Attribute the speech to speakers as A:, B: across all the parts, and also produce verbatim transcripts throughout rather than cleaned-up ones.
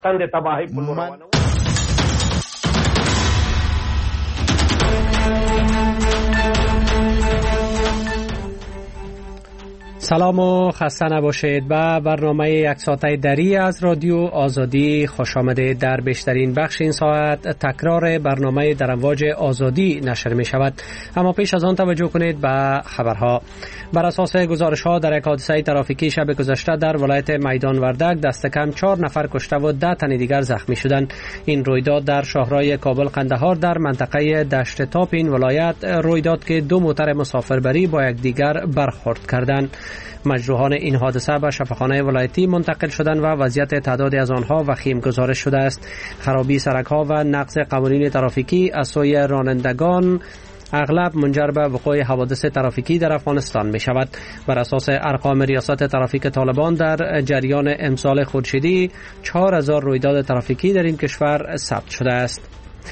A: تند تباهی من...
B: سلام و خسته نباشید. به برنامه یک ساعته دری از رادیو آزادی خوش آمدید. در بیشترین بخش این ساعت تکرار برنامه در امواج آزادی نشر می شود، اما پیش از آن توجه کنید به خبرها. بر اساس گزارش ها در یک حادثه ترافیکی شب گذشته در ولایت میدان وردک دست کم چهار نفر کشته و ده تن دیگر زخمی شدند. این رویداد در شاهراه کابل قندهار در منطقه دشت تاپ این ولایت رویداد که دو موتر مسافربری با یکدیگر برخورد کردند. مجروحان این حادثه به شفاخانه ولایتی منتقل شدند و وضعیت تعدادی از آنها وخیم گزارش شده است. خرابی سرک‌ها و نقض قوانین ترافیکی از سوی رانندگان اغلب منجر به وقوع حوادث ترافیکی در افغانستان می شود. بر اساس ارقام ریاست ترافیک طالبان در جریان امسال خورشیدی چهار هزار رویداد ترافیکی در این کشور ثبت شده است.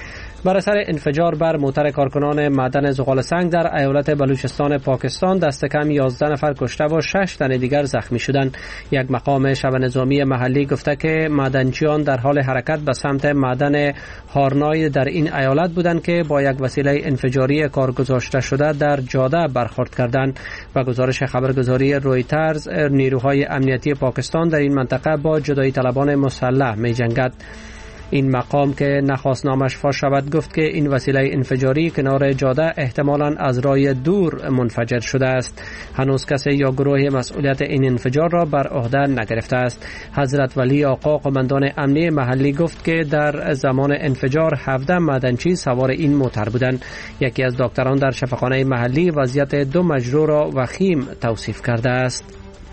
B: بر اثر انفجار بر موتر کارکنان معدن زغال سنگ در ایالت بلوچستان پاکستان دست کم یازده نفر کشته و شش تن دیگر زخمی شدند. یک مقام شبه نظامی محلی گفته که معدنچیان در حال حرکت به سمت معدن هارنای در این ایالت بودند که با یک وسیله انفجاری کارگذاشته شده در جاده برخورد کردند. و گزارش خبرگزاری رویترز، نیروهای امنیتی پاکستان در این منطقه با جدایی طلبان مسلح می جنگد. این مقام که نخواست نامش فاش شود گفت که این وسیله انفجاری کنار جاده احتمالاً از راه دور منفجر شده است. هنوز کسی یا گروه مسئولیت این انفجار را بر عهده نگرفته است. حضرت ولی آقا قماندان امنی محلی گفت که در زمان انفجار هفده معدنچی سوار این موتر بودند. یکی از دکتران در شفاخانه محلی وضعیت دو مجروح را وخیم توصیف کرده است.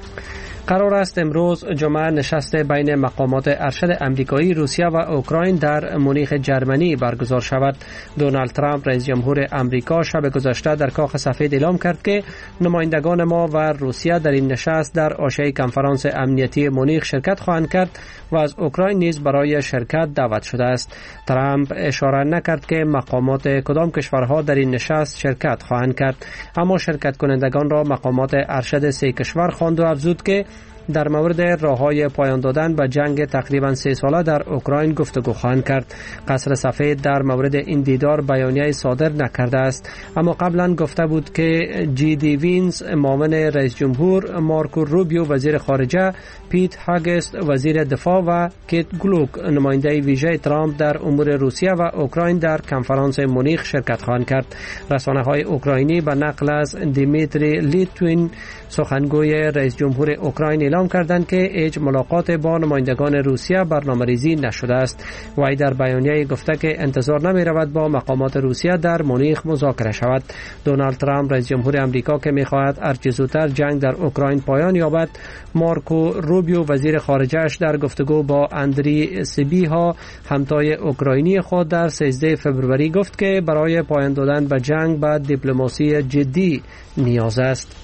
B: قرار است امروز جمعه نشست بین مقامات ارشد امریکایی، روسیه و اوکراین در مونیخ جرمنی برگزار شود. دونالد ترامپ رئیس جمهور امریکا شب گذشته در کاخ سفید اعلام کرد که نمایندگان ما و روسیه در این نشست در عاشق کنفرانس امنیتی مونیخ شرکت خواهند کرد و از اوکراین نیز برای شرکت دعوت شده است. ترامپ اشاره نکرد که مقامات کدام کشورها در این نشست شرکت خواهند کرد، اما شرکت کنندگان را مقامات ارشد سه کشور خواند و افزود که در مورد راه‌های پایان دادن به جنگ تقریباً سه ساله در اوکراین گفتگو خواهند کرد. قصر سفید در مورد این دیدار بیانیه‌ای صادر نکرده است، اما قبلاً گفته بود که جی دی وینز معاون رئیس جمهور، مارکو روبیو وزیر خارجه، پیت هاگست وزیر دفاع و کیت گلوک نماینده ویژه ترامپ در امور روسیه و اوکراین در کنفرانس مونیخ شرکت خواهند کرد. رسانه‌های اوکراینی به نقل از دیمیتری لیتوین سخنگوی رئیس جمهور اوکراین اعلام کردند که هیچ ملاقات با نمایندگان روسیه برنامه‌ریزی نشده است. وی در بیانیه گفته که انتظار نمی رود با مقامات روسیه در مونیخ مذاکره شود. دونالد ترامپ رئیس جمهور آمریکا که می‌خواهد هرچه زودتر جنگ در اوکراین پایان یابد، مارکو روبیو وزیر خارجه‌اش در گفتگو با اندری سیبیها همتای اوکراینی خود در سیزده فوریه گفت که برای پایان دادن به جنگ به دیپلماسی جدی نیاز است.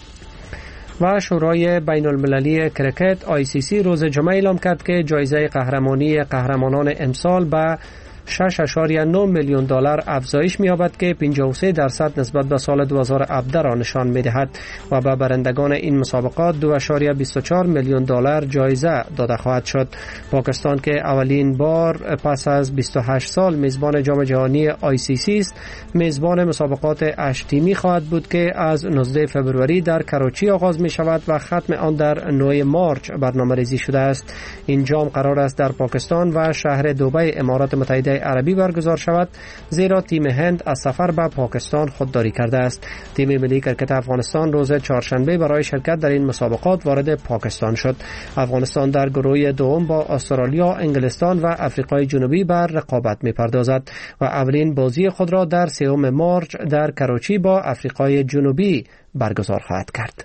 B: و شورای بین المللی کرکت آی سی سی روز جمعه اعلام کرد که جایزه قهرمانی قهرمانان امسال به شش ممیز نه میلیون دلار افزایش می‌یابد که پنجاه و سه درصد نسبت به سال دو هزار و هفده را نشان می‌دهد و به برندگان این مسابقات دو ممیز بیست و چهار میلیون دلار جایزه داده خواهد شد. پاکستان که اولین بار پس از بیست و هشت سال میزبان جام جهانی آی سی سی است، میزبان مسابقات هشت تیمی خواهد بود که از نوزده فوریه در کراچی آغاز می‌شود و ختم آن در نه مارچ برنامه‌ریزی شده است. این جام قرار است در پاکستان و شهر دبی امارات متحده عربی برگزار شود، زیرا تیم هند از سفر به پاکستان خودداری کرده است. تیم ملی کرکت افغانستان روز چهارشنبه برای شرکت در این مسابقات وارد پاکستان شد. افغانستان در گروه دوم با استرالیا، انگلستان و آفریقای جنوبی بر رقابت می‌پردازد و اولین بازی خود را در سوم مارچ در کراچی با آفریقای جنوبی برگزار خواهد کرد.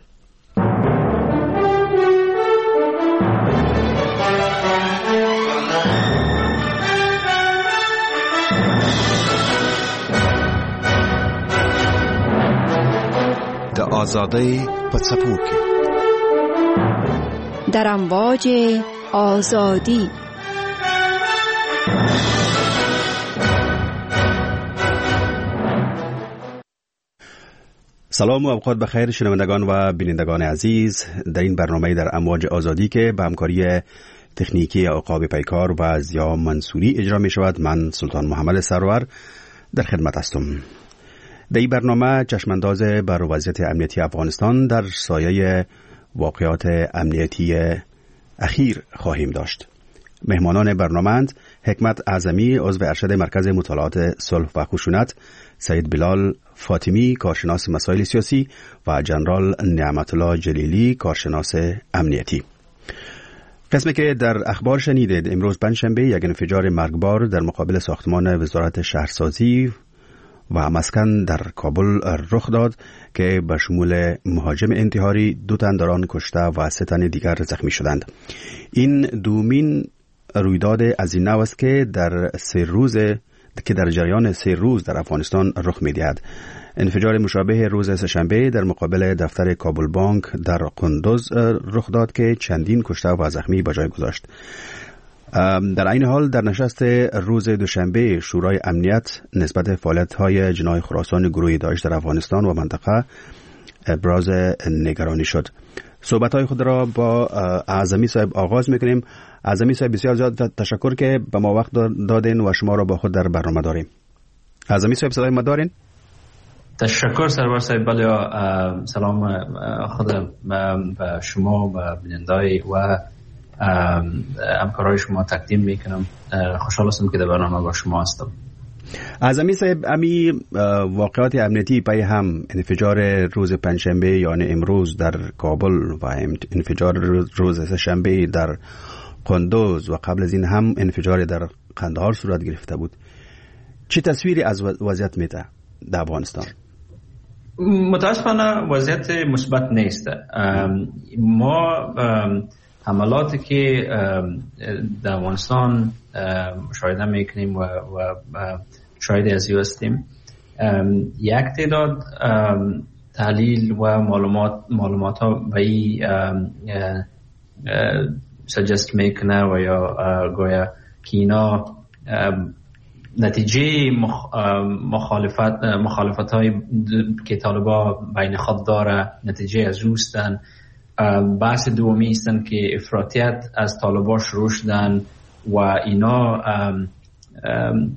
C: آزادی پڅپوکي
D: در امواج آزادی.
C: سلام و اوقات بخیر شنوندگان و بینندگان عزیز، در این برنامه در امواج آزادی که به همکاری تکنیکی عقاب پیکار و ضیا منصوری اجرا می شود. من سلطان محمد سرور در خدمت هستم. در این برنامه چشمانداز بر وضعیت امنیتی افغانستان در سایه واقعات امنیتی اخیر خواهیم داشت. مهمانان برنامه‌اند حکمت اعظمی عضو ارشد مرکز مطالعات صلح و خشونت، سید بلال فاطمی کارشناس مسائل سیاسی و جنرال نعمت الله جلیلی کارشناس امنیتی. قسمی که در اخبار شنیدید، امروز پنجشنبه یک انفجار مرگبار در مقابل ساختمان وزارت شهرسازی و مسکن در کابل رخ داد که به شمول مهاجم انتحاری دو تن در آن کشته و سه تن دیگر زخمی شدند. این دومین رویداد از این نوع است که در سه روز که در جریان سه روز در افغانستان رخ می‌دهد. انفجار مشابه روز سه‌شنبه در مقابل دفتر کابل بانک در قندوز رخ داد که چندین کشته و زخمی به جای گذاشت. در این حال در نشست روز دوشنبه شورای امنیت نسبت فعالیت‌های جناح خراسان گروه داعش در افغانستان و منطقه ابراز نگرانی شد. صحبت‌های خود را با اعظمی صاحب آغاز می‌کنیم. اعظمی صاحب بسیار زیاد تشکر که به ما وقت دادین و شما را با خود در برنامه داریم. اعظمی صاحب صدای ما دارین؟
A: تشکر سرور صاحب. بله، سلام خود به شما و بینندگان و همکارای شما تقدیم میکنم. خوشحال هستم که در برنامه با شما هستم.
C: اعظمی صاحب، امی واقعات امنیتی پای هم انفجار روز پنجشنبه یعنی امروز در کابل و انفجار روز سه‌شنبه در قندوز و قبل از این هم انفجار در قندهار صورت گرفته بود، چه تصویری از وضعیت میده در افغانستان؟
A: متاسفانه وضعیت مثبت نیست. ما حملاتی که در افغانستان مشاهده میکنیم و, و شاهد از این هستیم، یک تعداد تحلیل و معلومات معلومات ها به این سجست میکنه و یا گویا که اینا نتیجه مخ... مخالفت مخالفت های که طالبا بین خود داره نتیجه از اوستن. بحث دومی هستن که افراطیت از طالبا شروع شدن و اینا ام ام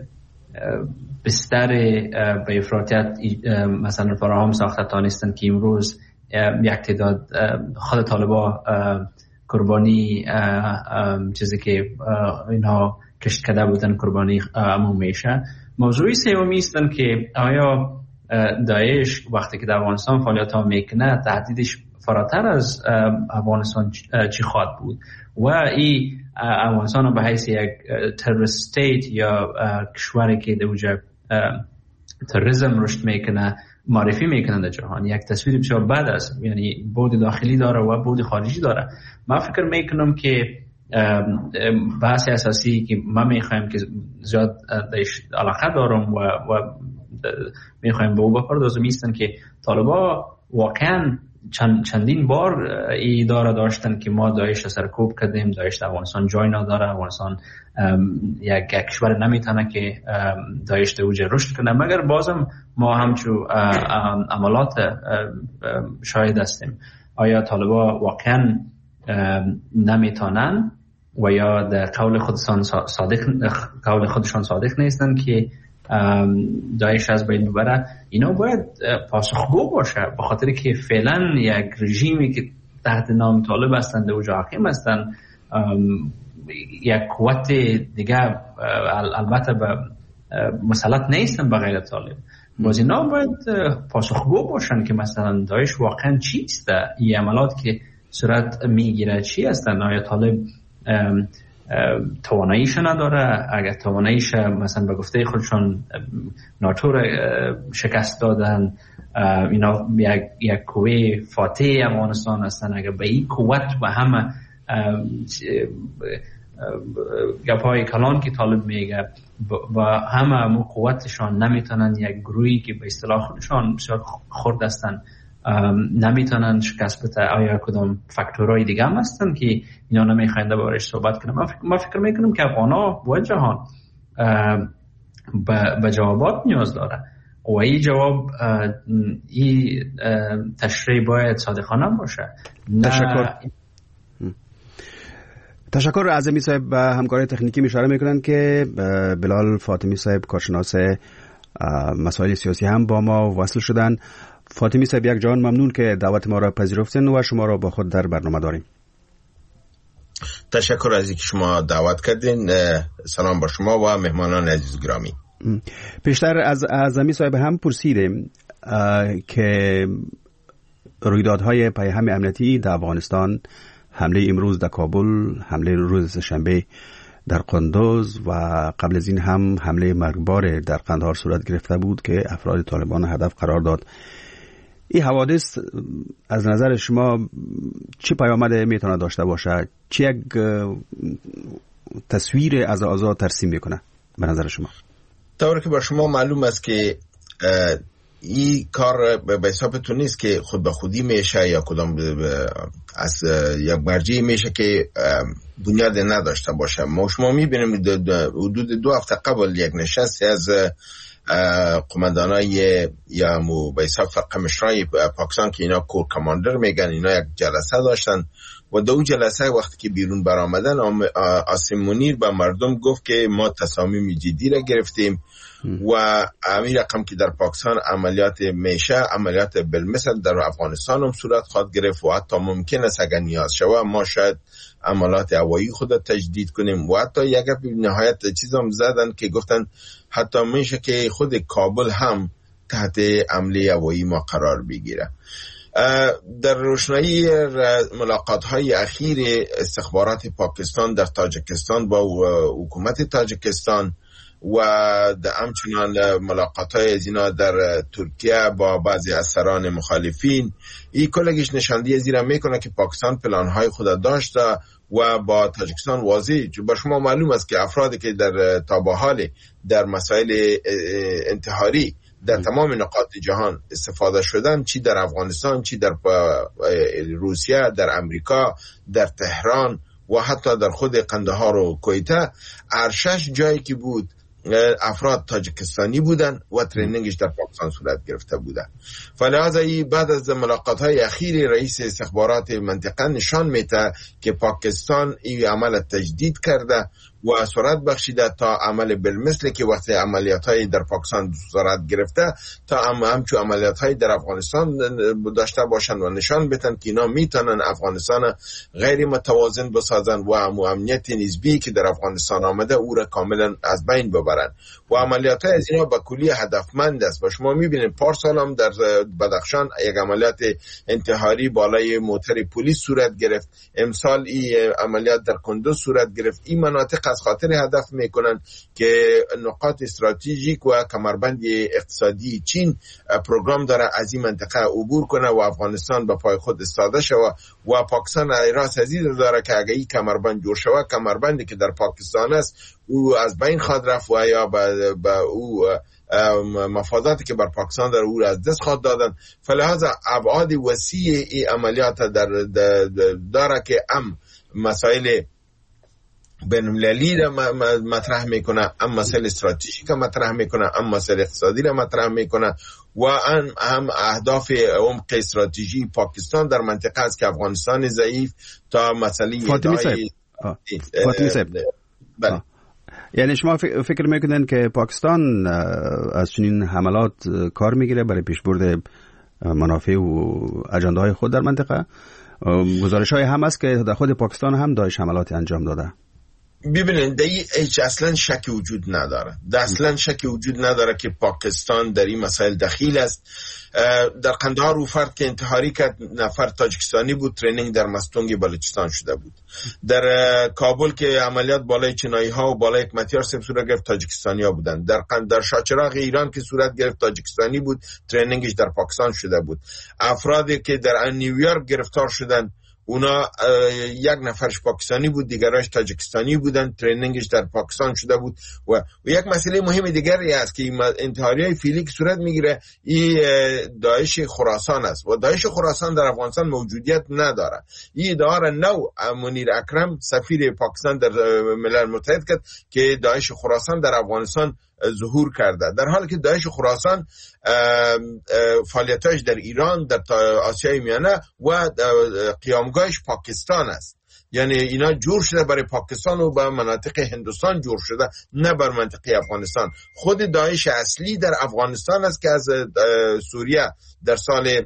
A: بستر به افراطیت مثلا فراهم ساخته تانستن که امروز یک تعداد خود طالبا قربانی چیزی که اینا کشت کرده بودن قربانی عموم میشه. موضوعی سومی هستن که آیا داعش وقتی که در افغانستان فعالیت ها میکنه تهدیدش فراتر از افغانستان چی خواهد بود و این افغانستان به حیث یک تروریست استیت یا کشوری که در اوجه تروریسم رشد میکنه معرفی میکنن در جهان، یک تصویر بسیار بد است. یعنی بود داخلی داره و بود خارجی داره. من فکر میکنم که بحث اساسی که ما میخوایم که زیاد داعش علاقه دارم و, و میخوایم به او بپردازم ایستن که طالبا واقعا چند چندین بار ای داره داشتن که ما داعش را سرکوب کردیم، داعش در افغانستان جای نداره، افغانستان یک کشور نمیتونه که داعش در اوج رشد کنه، مگر بازم ما همچو عملات شاهد هستیم. آیا طالبا واقعا نمیتونن و یا در قول خودشان صادق قول خودشان صادق نیستن که داعش از بین ببره؟ اینا باید پاسخگو باشه، به خاطر که فعلا یک رژیمی که تحت نام طالب هستند و حاکم هستند یک قوت دیگه البته به مسلط نیستن به غیر طالب. باز اینا باید پاسخگو باشن که مثلا داعش واقعا چیست، این عملات که صورت میگیره چی هستن. آیا طالب تواناییش نداره؟ اگر تواناییش مثلا به گفته خودشون ناتو را شکست دادن، اینا یک یک قوه فاتح افغانستان هستن، اگر به این قوت و همه گپای کلان که طالب میگه و همه مو قوتشان نمیتونن یک گروهی که به اصطلاح خودشان بسیار خرد هستن نمیتونن شکست بده. آیا کدام فاکتورهای دیگه هم هستن که اینا نمیخواین دربارش صحبت کنم؟ من فکر, من فکر میکنم که افغانا و جهان به جوابات نیاز داره و این جواب این تشریح باید صادقانه باشه.
C: تشکر تشکر. اعظمی صاحب به همکاری تکنیکی اشاره میکنند که بلال فاطمی صاحب کارشناس مسائل سیاسی هم با ما وصل شدن. فاطمی صاحب یک جان ممنون که دعوت ما را پذیرفتین و شما را با خود در برنامه داریم.
E: تشکر از اینکه شما دعوت کردین. سلام با شما و مهمانان عزیز گرامی.
C: پیشتر از اعظمی صاحب هم پرسیدیم که رویدادهای پیهم امنیتی در افغانستان، حمله امروز در کابل، حمله روز شنبه در قندوز و قبل از این هم حمله مرگبار در قندهار صورت گرفته بود که افراد طالبان هدف قرار داد. این حوادث از نظر شما چه پیامد میتونه داشته باشه؟ چه یک تصویر از آزاد ترسیم میکنه به نظر شما؟
E: طوری که بر شما معلوم است که این کار به حساب تو نیست که خود به خودی میشه یا کدام از یک مرجعی میشه که بنیاد نداشته باشه. ما شما میبینیم حدود دو هفته قبل یک نشستی از قماندانای یا مو به حساب قمشرای پاکستان که اینا کور کماندر میگن، اینا یک جلسه داشتن و دو جلسه وقتی که بیرون برآمدن عاصم منیر به مردم گفت که ما تصامیم جدی را گرفتیم و همین رقم که در پاکستان عملیات میشه، عملیات بالمثل در افغانستان هم صورت خواهد گرفت و حتی ممکن است اگر نیاز شود ما شاید عملیات هوایی خود تجدید کنیم. و حتی یک نهایت چیز هم زدن که گفتن حتی میشه که خود کابل هم تحت حمله هوایی ما قرار بگیره. در روشنایی ملاقات های اخیر استخبارات پاکستان در تاجیکستان با حکومت تاجیکستان و در همچنان ملاقات های از اینا در ترکیه با بعضی از سران مخالفین، این کلگیش نشاندهی زیرا میکنه که پاکستان پلان های خود داشته و با تاجیکستان واضح با شما معلوم است که افرادی که در تا به حال در مسائل انتحاری در تمام نقاط جهان استفاده شدن، چی در افغانستان، چی در روسیه، در امریکا، در تهران و حتی در خود قندهار و کویته، ارشش جایی که بود افراد تاجیکستانی بودن و ترینینگش در پاکستان صورت گرفته بودن. فلذا بعد از ملاقات های اخیر رئیس استخبارات منطقه نشان میده که پاکستان این عمل تجدید کرده و صورت بخشیده تا عمل بالمثل که وقتی عملیات های در پاکستان صورت گرفته تا هم همچون عملیات های در افغانستان داشته باشن و نشان بدن که اینا میتونن افغانستان غیر متوازن بسازن و امنیت نسبی که در افغانستان آمده او را کاملا از بین ببرن و عملیات های از اینا به کلی هدفمند است. و شما میبینید پارسال هم در بدخشان یک عملیات انتحاری بالای موتر پلیس صورت گرفت، امسال این عملیات در کندوز صورت گرفت. این مناطق از خاطر هدف میکنن که نقاط استراتژیک و کمربند اقتصادی چین پروگرام داره از این منطقه عبور کنه و افغانستان به پای خود استاده شوه و پاکستان راست عزیز داره که اگه این کمربند جور شوه، کمربندی که در پاکستان است او از بین خواهد رفت و یا به او مفاداتی که بر پاکستان در او از دست خواهد دادن. فلذا ابعاد وسیع این عملیات در داره که ام مسائل بین‌المللی را مطرح میکنه، ام مسائل استراتژیک را مطرح میکنه، ام مسائل اقتصادی را مطرح میکنه و هم اهداف عمق استراتژی پاکستان در منطقه است که افغانستان ضعیف تا مسئله
C: فاطمی صاحب فاطمی صاحب
E: بله.
C: یعنی شما فکر میکنن که پاکستان از چنین حملات کار میگیره برای پیشبرد منافع و اجنده های خود در منطقه؟ گزارش های هم است که در خود پاکستان هم داعش حملات انجام داده.
E: ببینید در هیچ اصلا شکی وجود نداره، در اصلا شکی وجود نداره که پاکستان در این مسائل دخیل است. در قندهار او فرد که انتحاری کرد نفر تاجیکستانی بود، ترینینگ در مستونگ بلوچستان شده بود. در کابل که عملیات بالای چینایی ها و بالای حکمتیار سب صورت گرفت، تاجیکستانی ها بودن. در در شاهچراغ ایران که صورت گرفت تاجیکستانی بود، ترینینگش در پاکستان شده بود. افرادی که در نیویورک گرفتار شدن اونا یک نفرش پاکستانی بود، دیگرش تاجیکستانی بودن، ترینینگش در پاکستان شده بود. و, و یک مسئله مهم دیگری است که انتحاریای فعلی که صورت میگیره این داعش خراسان است و داعش خراسان در افغانستان موجودیت نداره. این ادعا را نو منیر اکرم سفیر پاکستان در ملل متحد کرد که داعش خراسان در افغانستان ظهور کرده، در حالی که داعش خراسان فعالیتاش در ایران، در آسیای میانه و قیامگاهش پاکستان است. یعنی اینا جور شده برای پاکستان و به مناطق هندوستان جور شده، نه بر منطقه افغانستان. خود داعش اصلی در افغانستان است که از سوریه در سال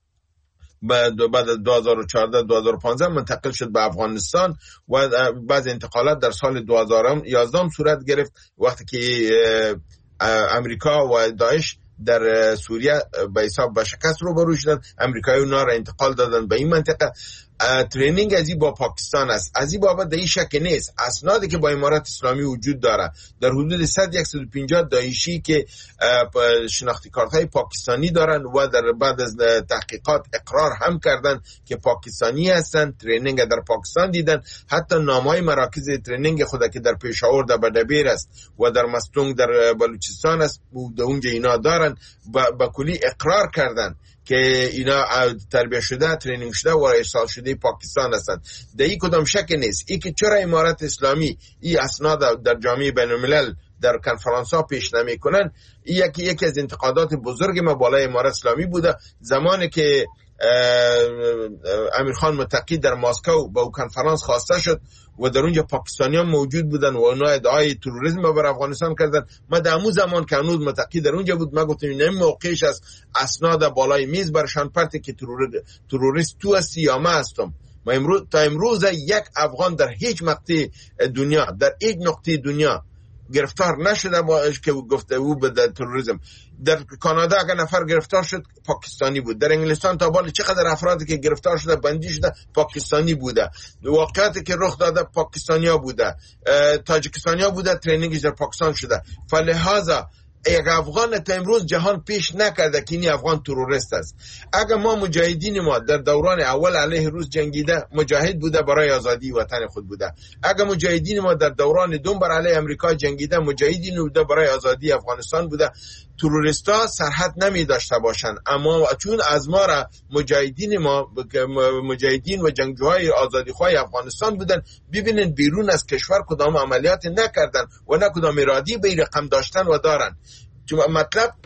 E: بعد دو هزار و چهارده دو هزار و پانزده منتقل شد به افغانستان و بعض انتقالات در سال دو هزار و یازده صورت گرفت وقتی که امریکا و داعش در سوریه به حساب به شکست روبرو شدن. امریکایی اونا را انتقال دادن به این منطقه. ترینینگ ازی با پاکستان است. ازی بابت در این شک نیست. اسنادی که با امارات اسلامی وجود داره در حدود صد صد و پنجاه داعشی که شناختی کارت های پاکستانی دارن و در بعد از تحقیقات اقرار هم کردن که پاکستانی هستن، ترینینگ در پاکستان دیدن. حتی نامهای مراکز ترینینگ خود که در پشاور در بدبیر است و در مستونگ در بلوچستان است و اونجا اینا دارن با کلی اقرار کردن که اینا تربیه شده، ترینینگ شده و ارسال شده پاکستان هستند. در این کدام شک نیست. ای که چرا امارات اسلامی این اسناد در جامعه بین الملل در کنفرانس ها پیش نمی کنن، این یکی یکی از انتقادات بزرگ ما بالای امارات اسلامی بوده. زمانی که امیرخان متقی در مسکو با کنفرانس خواسته شد و در اونجا پاکستانیان موجود بودن و اونا ادعای تروریسم بر افغانستان کردن، ما در اون زمان که هنوز متقی در اونجا بود ما گفتیم این موقعش است اسناد بالای میز برشان پرته که تروریست تو هستی یا ما هستم. ما امروز تا امروز یک افغان در هیچ مقطع دنیا در هیچ نقطه دنیا گرفتار نشده با که گفته او به تروریسم. در کانادا اگر نفر گرفتار شد پاکستانی بود. در انگلستان تا بالا چقدر افرادی که گرفتار شده بندی شده پاکستانی بوده. واقعاتی که رخ داده پاکستانیا بوده، تاجیکستانیا بوده، ترینینگش در پاکستان شده. فلهذا یک افغان تا امروز جهان پیش نکرده که این افغان تروریست است. اگر ما مجاهدین ما در دوران اول علیه روس جنگیده مجاهد بوده برای آزادی وطن خود بوده. اگر مجاهدین ما در دوران دوم بر علیه امریکا جنگیده مجاهدین بوده برای آزادی افغانستان بوده. تروریستا سرحد نمی داشته باشند، اما چون از ما را مجاهدین ما مجاهدین و جنگجوهای آزادیخواه افغانستان بودن، ببینن بیرون از کشور کدام عملیات نکردن و نه کدام ارادی به رقم داشتن و دارن. چون مطلب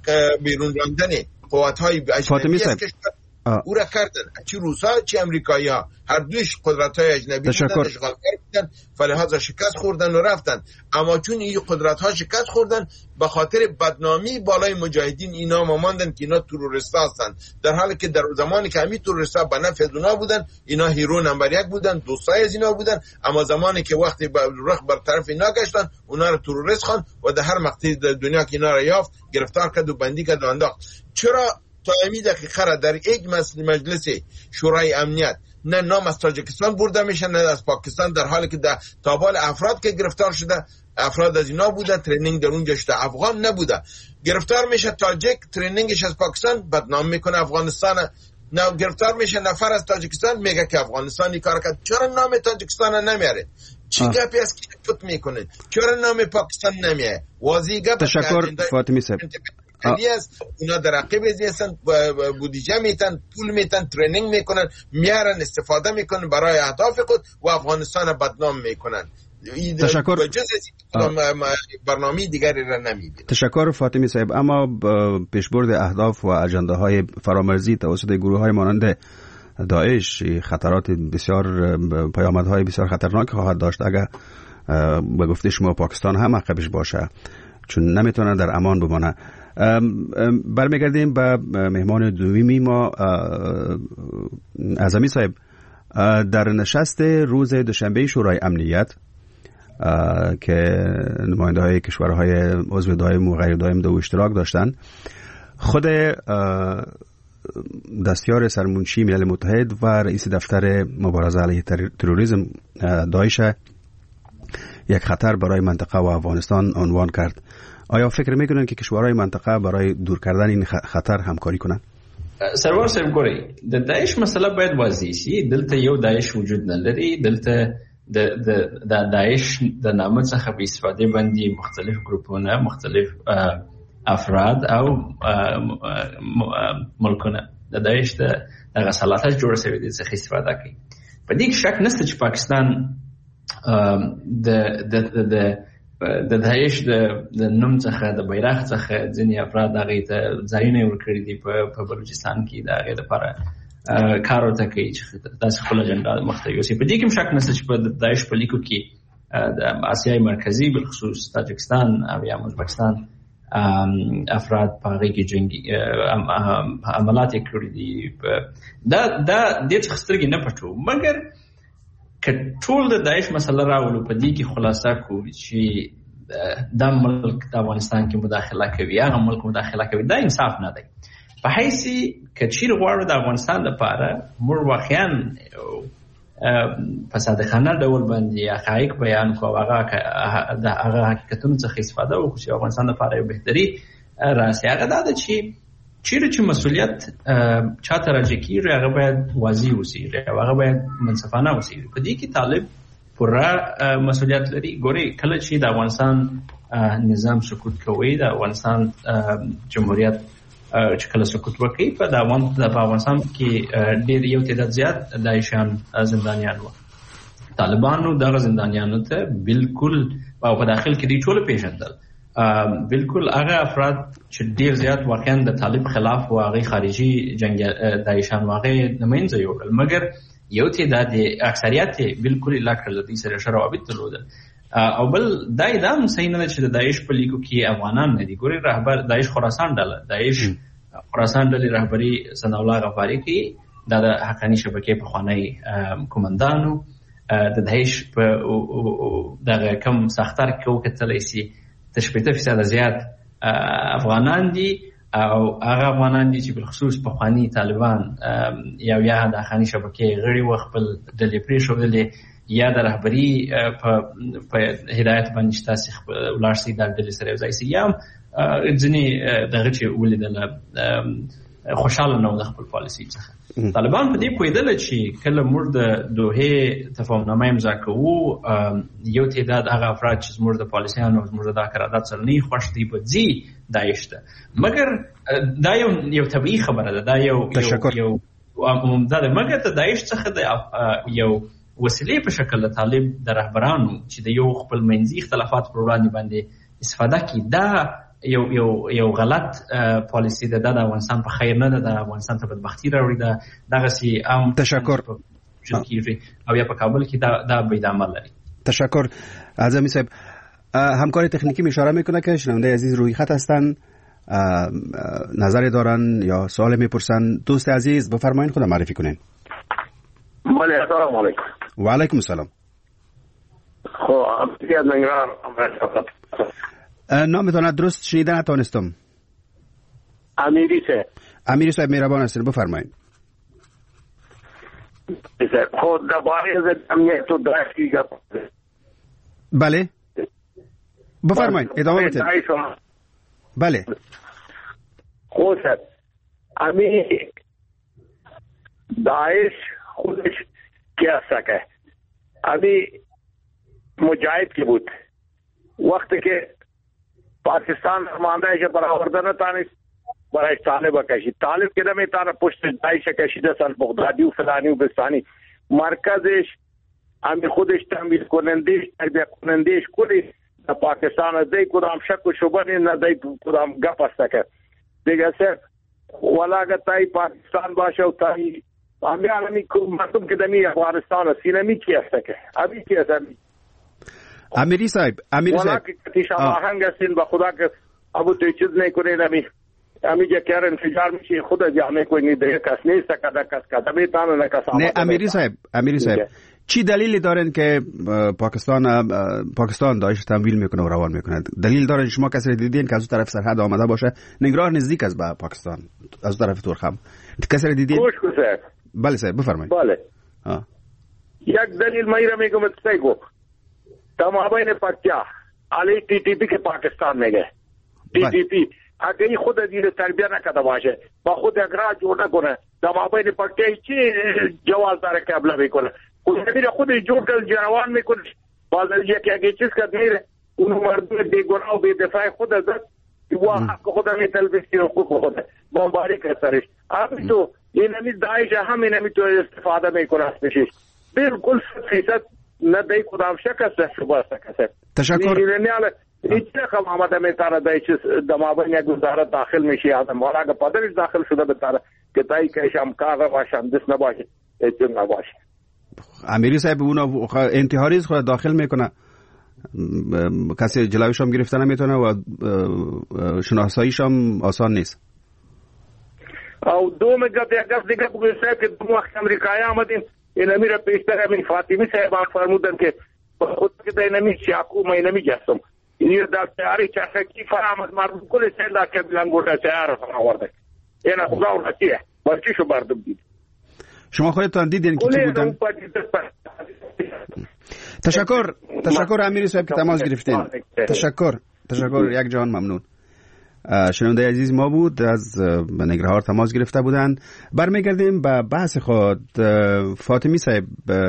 E: بیرون راندن قوت‌های اجنبی از کشور او را کردن، چی روسا چی امریکایی ها هر دویش قدرت های اجنبی بودن، اشغالگر بودن، فلهذا شکست خوردن و رفتن. اما چون این قدرت ها شکست خوردن به خاطر بدنامی بالای مجاهدین اینا ماندن که اینا تروریست هستن، در حالی که در زمانی که همین تروریست ها به نفع اونا بودن اینا هیرو نمبر یک بودن، دوستای از اینا بودن. اما زمانی که وقتی رخ بر طرف اینا گشتن اونا رو تروریست خوان و در هر مقطع دنیا که اینا رو یافت گرفتار کرد و بندی کرد و انداخت. چرا تا امی دقیقه را در یک مجلس شورای امنیت نه نام از تاجیکستان برده میشه نه از پاکستان، در حالی که در تابال افراد که گرفتار شده افراد از اینا بوده، ترینینگ در اونجا شده، افغان نبوده. گرفتار میشه تاجیک، ترینینگش از پاکستان، بدنام میکنه افغانستان. نه گرفتار میشه نفر از تاجیکستان میگه که افغانستانی کار کرد. چرا نام تاجیکستان نمیاره؟ چی گپی است که پت میکنه؟ چرا نام پاکستان نمیاره؟ واضح گپ.
C: تشکر فاطمی صاحب.
E: علی است اونا در عقب ازی هستن، بودجه میتن، پول میتن، ترینینگ میکنن، میارن استفاده میکنن برای اهداف خود و افغانستان بدنام میکنن.
C: تشکر.
E: برنامه دیگری را نمیدید.
C: تشکر فاطمی صاحب. اما پیشبرد اهداف و اجنده های فرامرزی توسط گروه های مانند داعش خطرات بسیار پیامدهای بسیار خطرناک خواهد داشت اگر به گفته شما پاکستان هم عقبش باشه، چون نمیتونه در امان بمانه. برمیگردیم به مهمان دومی ما اعظمی صاحب. در نشست روز دوشنبه شورای امنیت که نماینده های کشورهای عضو دائم و غیر دائم دو اشتراک داشتن، خود دستیار سرمنشی ملل متحد و رئیس دفتر مبارزه علیه تروریسم داعش یک خطر برای منطقه و افغانستان عنوان کرد. آیا فکر میکنن که کشورهای منطقه برای دور کردن این خطر همکاری کنن؟
A: سرور صاحب ګورئ د داعش مسله باید واضح شي. دلته یو داعش وجود نه لري. دلته د د داعش د نامه څخه په استفاده باندې مختلف ګروپونه، مختلف افراد او ملکونه د داعش د دغه سلاطات جوړ شوي دي څخه استفاده کوي. په دې کې شک نشته چې پاکستان د د د د داعش د نوم څخه د بیرغ څخه ځینې افراد هغې ته ځایونه ورکړي دي په بلوچستان کې د هغې لپاره کار ورته کوي چې داسې خپل اجنډا مخته یوسي. په دې کې شک نشته چې په داعش په لیکو کې د آسیای مرکزي بالخصوص تاجکستان او یا ازبکستان افراد په هغه کې جنگي عملات کړي دي. دا دا د څه سترګې نه پټو، مګر که ټول د داعش مسله راولو په دې کې خلاصه کو چې دا ملک د افغانستان کې مداخله کوي، هغه ملک مداخله کوي، دا انصاف نه دی. په حیث که چیرې غواړو د افغانستان لپاره موږ واقعا په صادقانه ډول باندې حقایق بیان کوو، هغه د هغه حقیقتونو څخه استفاده وکړو چې افغانستان لپاره یو بهتري راسي. هغه دا ده چې چیرې چې مسؤلیت چاته راجع کېږي هغه باید واضح اوسي او هغه باید منصفانه اوسي. په دې کې طالب پوره مسؤلیت لري. ګوري کله چې د افغانستان نظام سقوط کوي، د افغانستان جمهوریت چې کله سقوط وکړي، په د افغانستان کې ډېر یو تعداد زیات داعشیان زندانیان وو. طالبانو دغه زندانیانو ته بالکل او په داخل کې دوی ټول پیژندل، بالکل هغه افراد چې ډېر زیات واقعا د طالب خلاف او هغه خارجي جنگ داعشیان واقع د منځه یوړل، مګر یو تعداد اکثریت بالکل الا کړل دي سره شرابط درلودل. او بل دا ادم صحیح نه چې د داعش په لیکو کې افغانان نه دي. ګوري رهبر داعش خراسان ډله داعش خراسان ډلې رهبری ثنا الله غفاری کې دا د حقانی شبکې په خوانی کومندانو د داعش په دغه کم سختر کې وکتل شي تشبیه فیصد زیات افغانان دي او هغه افغانان دي چې بالخصوص په خوانی طالبان یا یا د حقانی شبکې غړي وخپل د لپری شوګلې یا د رهبری په هدایت باندې تاسو ولر سي د دې سره ځای سي یا ځنی دغه چې ولیدل خوشاله نو د خپل پالیسي څخه. طالبان په دې پوهیدل چې کله موږ د دوه تفاهمنامه امضا کوو، یو تعداد هغه افراد چې موږ د پالیسیانو موږ د قرارداد سره نه خوښ دي په ځي داعش ته، مګر دا یو یو طبيعي خبره ده، دا یو یو عمومي ده، مګر د داعش څخه د یو وسیلې په شکل د طالب د رهبرانو چې د یو خپل منځي اختلافات پر وړاندې باندې استفاده کوي، دا یو یو یو غلط پالیسی ده. د افغانستان په خیر نه ده، د افغانستان ته بدبختی راوړي. ده دغه سي عام
C: تشکر
A: او یا په کابل کې دا دا بيد عمل لري.
C: تشکر. اعظمی صاحب، همکار تکنیکی اشاره میکنه که شنونده عزیز روی خط هستن، نظری دارن یا سوال میپرسن. دوست عزیز بفرمایید، خودم معرفی کنین.
F: بله، السلام علیکم.
C: و علیکم السلام.
F: خب امید نگران امید
C: نامتان درست شنیدن نتوانستم.
F: امیری صاحب.
C: امیری صاحب مهربان هستین، بفرمایید.
F: خود درباره امنیت و داعشی گپ.
C: بله بفرمایید، ادامه بدید. بله
F: خود صاحب امی داعش خودش کیا سکه امی مجاهد کی بود وقتی که پاکستان فرمانده ہے کہ برآوردن تانیس برای طالب کشی طالب که نمی تانه پشت داعش کشیده سال بغدادی و فلانی و بستانی مرکزش امی خودش تنبیل کنندیش تربیه کنندیش کلی در پاکستان دی کدام شک و شبه نه دی کدام گپ است که دیگه سر ولاگه تایی پاکستان باشه و تایی امی آنمی مردم که دمی افغانستان سینمی کی است که ابھی کی است ابھی
C: امیری صاحب امیری صاحب
F: ولی که آهنگ هستین با خدا که ابو تو چیز نکنین امی امی جا کار انفجار میشه خود جامعه کوئی نہیں دے کس نہیں سکتا کس کا دمی تانو نه کس
C: نه امیری صاحب امیری صاحب چی دلیلی دارن که پاکستان پاکستان داعش تمویل میکنه و روان میکنه؟ دلیل دارن شما کسی رو دیدین که از اون طرف سرحد آمده باشه؟ نگران نزدیک از با پاکستان از اون طرف تورخم کسی رو دیدین؟
F: گوش کو صاحب.
C: بله صاحب بفرمایید.
F: بله
C: ها
F: یک دلیل میں را میگم تسیگو تمام پکیا علی ٹی ٹی پی کے پاکستان میں گئے ٹی ٹی پی اگه خود دیر تربیه نکده باشه با خود اگرا جور نکنه دمابین پکتیه چی جواز داره که ابلا میکنه خود دیر خود جور کل جروان میکنه باز یکی اگه چیز کد میره اونو مردم بیگناه و بیدفاع خود ازد و حق خود همی تلبیسی حقوق خود بمباری که سرش امی تو این همی داعش هم این همی تو استفاده میکنه از نشیش بالکل فیصد ندهی کدام شکست شبه سکست
C: تشکر.
F: ایچه خب آمده میتاره دایچه دمابین یک وزارت داخل میشه آدم والا اگه پادرش داخل شده بتاره که تایی کهش هم کاغه باشم دست نباشه ایتون نباشه.
C: امیری صاحب اونا انتحاری خود داخل میکنه، کسی جلویش هم گرفته نمیتونه و شناساییش هم آسان نیست.
F: او دو مگه دیگه دیگه بگویم صاحب که دو وقت امریکایی آمدیم این امیر پیشتر امیر فاطمی صاحب فرمودن که خود که دا این امیر چاکو ما این امیر جستم این در تیاری چاکی فرامد مردم کل سیل دا که بلن گوشت تیار فرام ورده این خدا و رسیه برچیشو بردم دید.
C: شما خودتان دیدین که چی بودن؟ تشکر تشکر امیری صاحب که تماس گرفتین. تشکر تشکر یک جان ممنون. شنونده عزیز ما بود از نگرهار تماس گرفته بودند. برمیگردیم به بحث خود. فاطمی صاحب،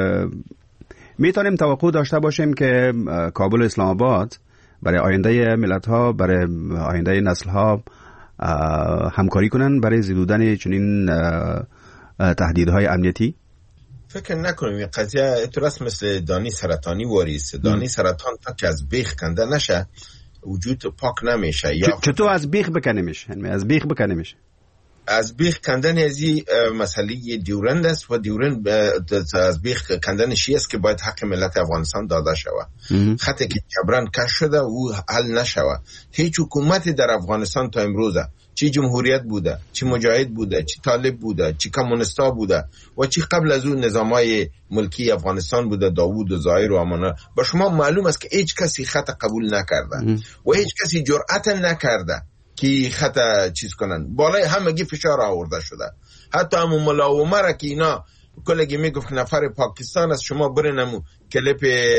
C: میتونیم توقع داشته باشیم که کابل اسلام آباد برای آینده ملت ها، برای آینده نسل ها همکاری کنن برای زدودن چنین تهدیدهای امنیتی؟
E: فکر نکنیم این قضیه اتراس مثل دانی سرطانی واریست. دانی سرطان تا که از بیخ کنده نشه وجود پاک نمیشه. یا
C: چطور از بیخ بکنیمش؟ یعنی از بیخ بکنیمش؟
E: از بیخ کندن ازی مسئله دیورند است و دیورند از بیخ کندن شی است که باید حق ملت افغانستان داده شود. خطی که جبران کش شده او حل نشود. هیچ حکومتی در افغانستان تا امروزه، چی جمهوریت بوده، چی مجاهد بوده، چی طالب بوده، چی کمونستا بوده و چی قبل از اون نظامای ملکی افغانستان بوده، داوود و زایر و امانا، با شما معلوم است که هیچ کسی خط قبول نکرده و هیچ کسی جرأت نکرده که خطا چیز کنن. بالای همگی فشار آورده شده. حتی همون ملا عمر که اینا کلگی میگفت نفر پاکستان است، شما برنمو کلیپ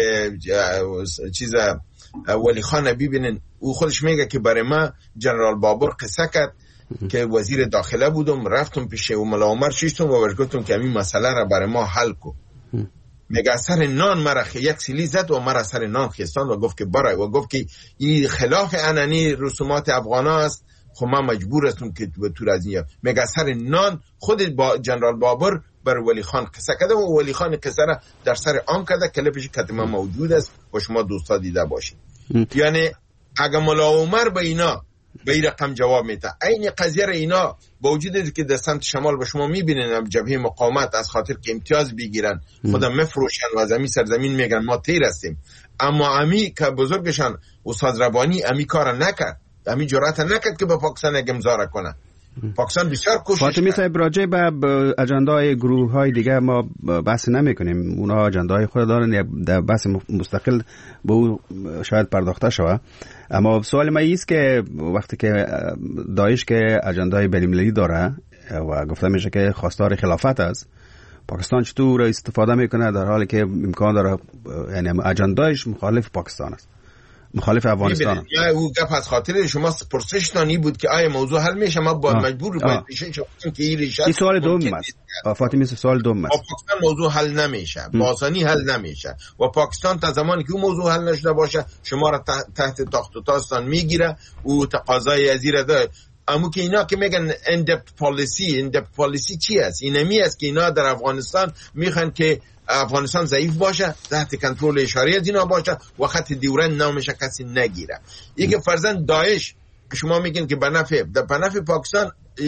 E: چیز ولی خان ببینن، او خودش میگه که برای ما جنرال بابر قصه کرد که وزیر داخله بودم، رفتم پیش و ملا عمر شیشتم و برش گفتم که این مسئله را برای ما حل کو. میگه سر نان مرا یک سیلی زد و مرا سر نان خیستان و گفت که برای و گفت که این خلاف انانی رسومات افغانا است، خب من مجبور هستم که تو از این. میگه سر نان خود با جنرال بابر بر ولی خان قصه کرده و ولی خان قصه را در سر آن کرده، کلیپش کتما موجود است و شما دوستا دیده باشید. یعنی اگه ملا عمر به اینا به این رقم جواب میده، این قضیه را اینا با وجودی که در سمت شمال به شما میبینن جبهه مقاومت از خاطر که امتیاز بگیرن خدا مفروشن و از امی سرزمین میگن ما تیر هستیم، اما امی که بزرگشان استاد ربانی امی کار نکرد، امی جرأت نکرد که به پاکستان امضا کنه. پاکستان بسیار کوشش کرد.
C: فاطمی صاحب، راجع به اجندای گروه های دیگه ما بحث نمی کنیم، اونا اجندای خود دارن، در بحث مستقل به او شاید پرداخته شود. اما سوال ما ایست که وقتی که داعش که اجندای بین‌المللی داره و گفته میشه که خواستار خلافت است، پاکستان چطور استفاده میکنه در حالی که امکان داره، یعنی اجندایش مخالف پاکستان است، مخالف افغانستان؟
E: یا او گپ از خاطر شما پرسش تانی بود که آیا موضوع حل میشه، ما با مجبور باید ریشه شما که این ریشه.
C: این سوال دوم است فاطمی، سوال دوم است.
E: پاکستان موضوع حل نمیشه، با آسانی حل نمیشه و پاکستان تا زمانی که اون موضوع حل نشده باشه شما را تحت تاخت و تاستان میگیره و تقاضای ازیره داره. اما که اینا که میگن اندپت پالیسی، اندپت پالیسی چی است؟ اینمی است که اینا در افغانستان میخوان که افغانستان ضعیف باشه، تحت کنترل اشاری از اینا باشه و خط دیورند نامش کسی نگیره. یکی فرزند داعش شما میگین که به نفع به نفع پاکستان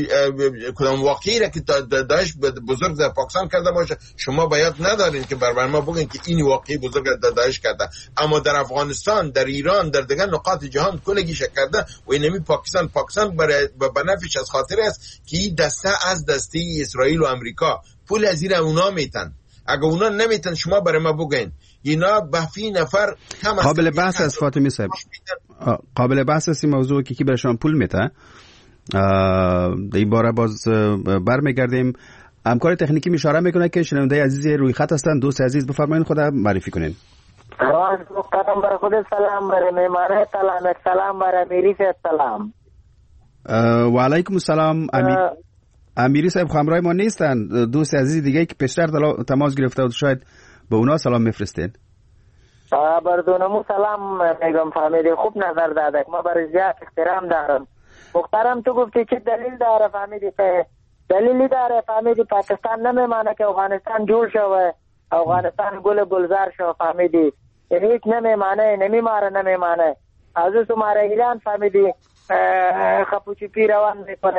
E: کدام واقعی را که داعش بزرگ در پاکستان کرده باشه شما باید ندارین که بر ما بگین که این واقعی بزرگ در داعش کرده، اما در افغانستان، در ایران، در دیگر نقاط جهان کلگیش کرده و اینمی پاکستان پاکستان برای به نفعش از خاطر است که این دسته از دسته اسرائیل و امریکا پول از زیر اونا میتن. اگه اونا نمیتن شما برای ما بگین اینا بفی نفر کم
C: قابل بحث است. فاطمی صاحب، قابل بحث است این موضوع که کی برای شما پول میته. در این باره باز برمیگردیم. همکار تکنیکی اشاره میکنه که شنونده عزیز روی خط هستن. دوست عزیز بفرمایید خود معرفی کنین.
G: قدم بر خود سلام، بر میمانه سلام، سلام بر امیری سلام.
C: و علیکم السلام. امیری صاحب خامرای ما نیستن، دوست عزیز دیگه که پیشتر تماس گرفته و شاید به اونا سلام میفرستین.
G: بر دونمو سلام میگم، فهمیدی خوب نظر داده، ما بر زیاد احترام دارم. مخترم تو گفتی چه دلیل داره، فهمیدی که دلیلی داره، فهمیدی پاکستان نمیمانه که افغانستان جور شوه، افغانستان گل گلزار شو، فهمیدی هیچ نمیمانه، نمیماره نمیمانه. از او سماره ایران فهمیدی خپوچی پی روان میکنه،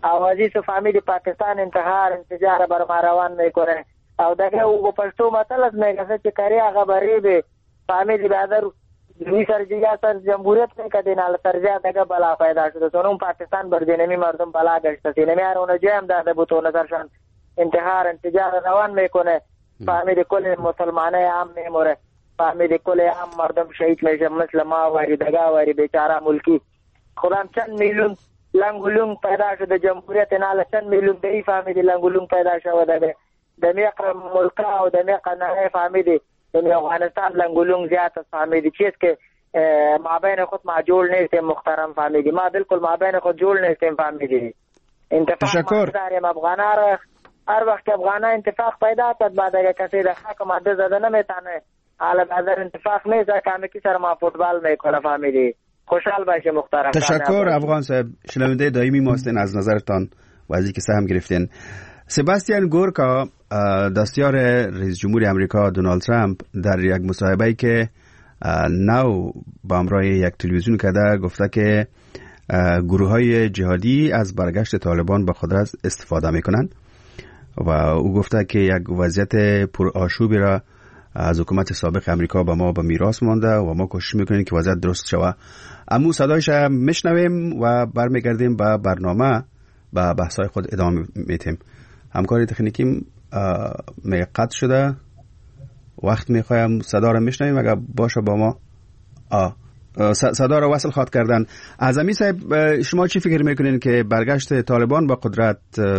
G: اوازی سو فهمیدی پاکستان انتحار انتجار بر ما روان میکنه او دغه او په پښتو مطلب میګه چې کاری هغه بری به فهمیدی بادر دوی سرجیا سر جمهوریت نه کدی نه سرجیا دغه بلا پیدا شد سونم پاکستان بر دینمی مردم بلا گشت سینه میارونه جام ده بوتو نظر شان انتحار انتجار روان میکنه فهمیدی کل مسلمانای عام میموره فهمیدی کل عام مردم شهید میشه مثل ما واری دغه واری بیچاره ملکی خودم چند میلیون لنگولون پیدا شده جمهوریت نه چند میلیون دی فهمیدی لنگولون پیدا شده ده د میقه ملکه او د میقه نه فهمیدی د افغانستان لنگولون زیات فهمیدی چیز که ما بین خود ما جوړ نه سیم محترم فهمیدی ما بالکل ما بین خود جوړ نه سیم فهمیدی
C: تشکر
G: داریم افغانار هر وقت افغانا اتفاق پیدا کرد بعد اگه کسی د حق ماده زده نمیتونه حالا بعد اتفاق نه زده کامی کی سر ما فوتبال میکنه فهمیدی خوشحال باشه محترم.
C: تشکر افغان صاحب، شنونده دائمی ما هستین، از نظرتان و از اینکه سهم گرفتین. سباستیان گورکا دستیار رئیس جمهور امریکا دونالد ترامپ در یک مصاحبه‌ای که نو با همراه یک تلویزیون کرده گفته که گروه‌های جهادی از برگشت طالبان به قدرت استفاده میکنند و او گفته که یک وضعیت پرآشوبی را از حکومت سابق امریکا به ما به میراث مانده و ما کوشش میکنیم که وضعیت درست شود. اما صدایش میشنویم و برمیگردیم به برنامه به بحث‌های خود ادامه میتیم. همکاری تکنیکیم قطع شده، وقت میخوایم صدا را میشنویم اگر باشه با ما آه. صدا را وصل خواد کردن. اعظمی صاحب، شما چی فکر میکنین که برگشت طالبان به قدرت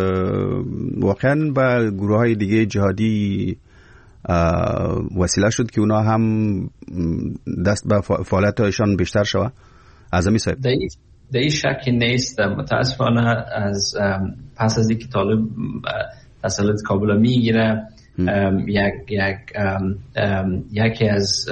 C: واقعا به گروه های دیگه جهادی وسیله شد که اونا هم دست به فعالیت‌هایشان بیشتر شود؟ اعظمی صاحب،
A: در این شکی نیست. متاسفانه از پس از اینکه طالب تسلط کابل میگیره، یک یک یکی از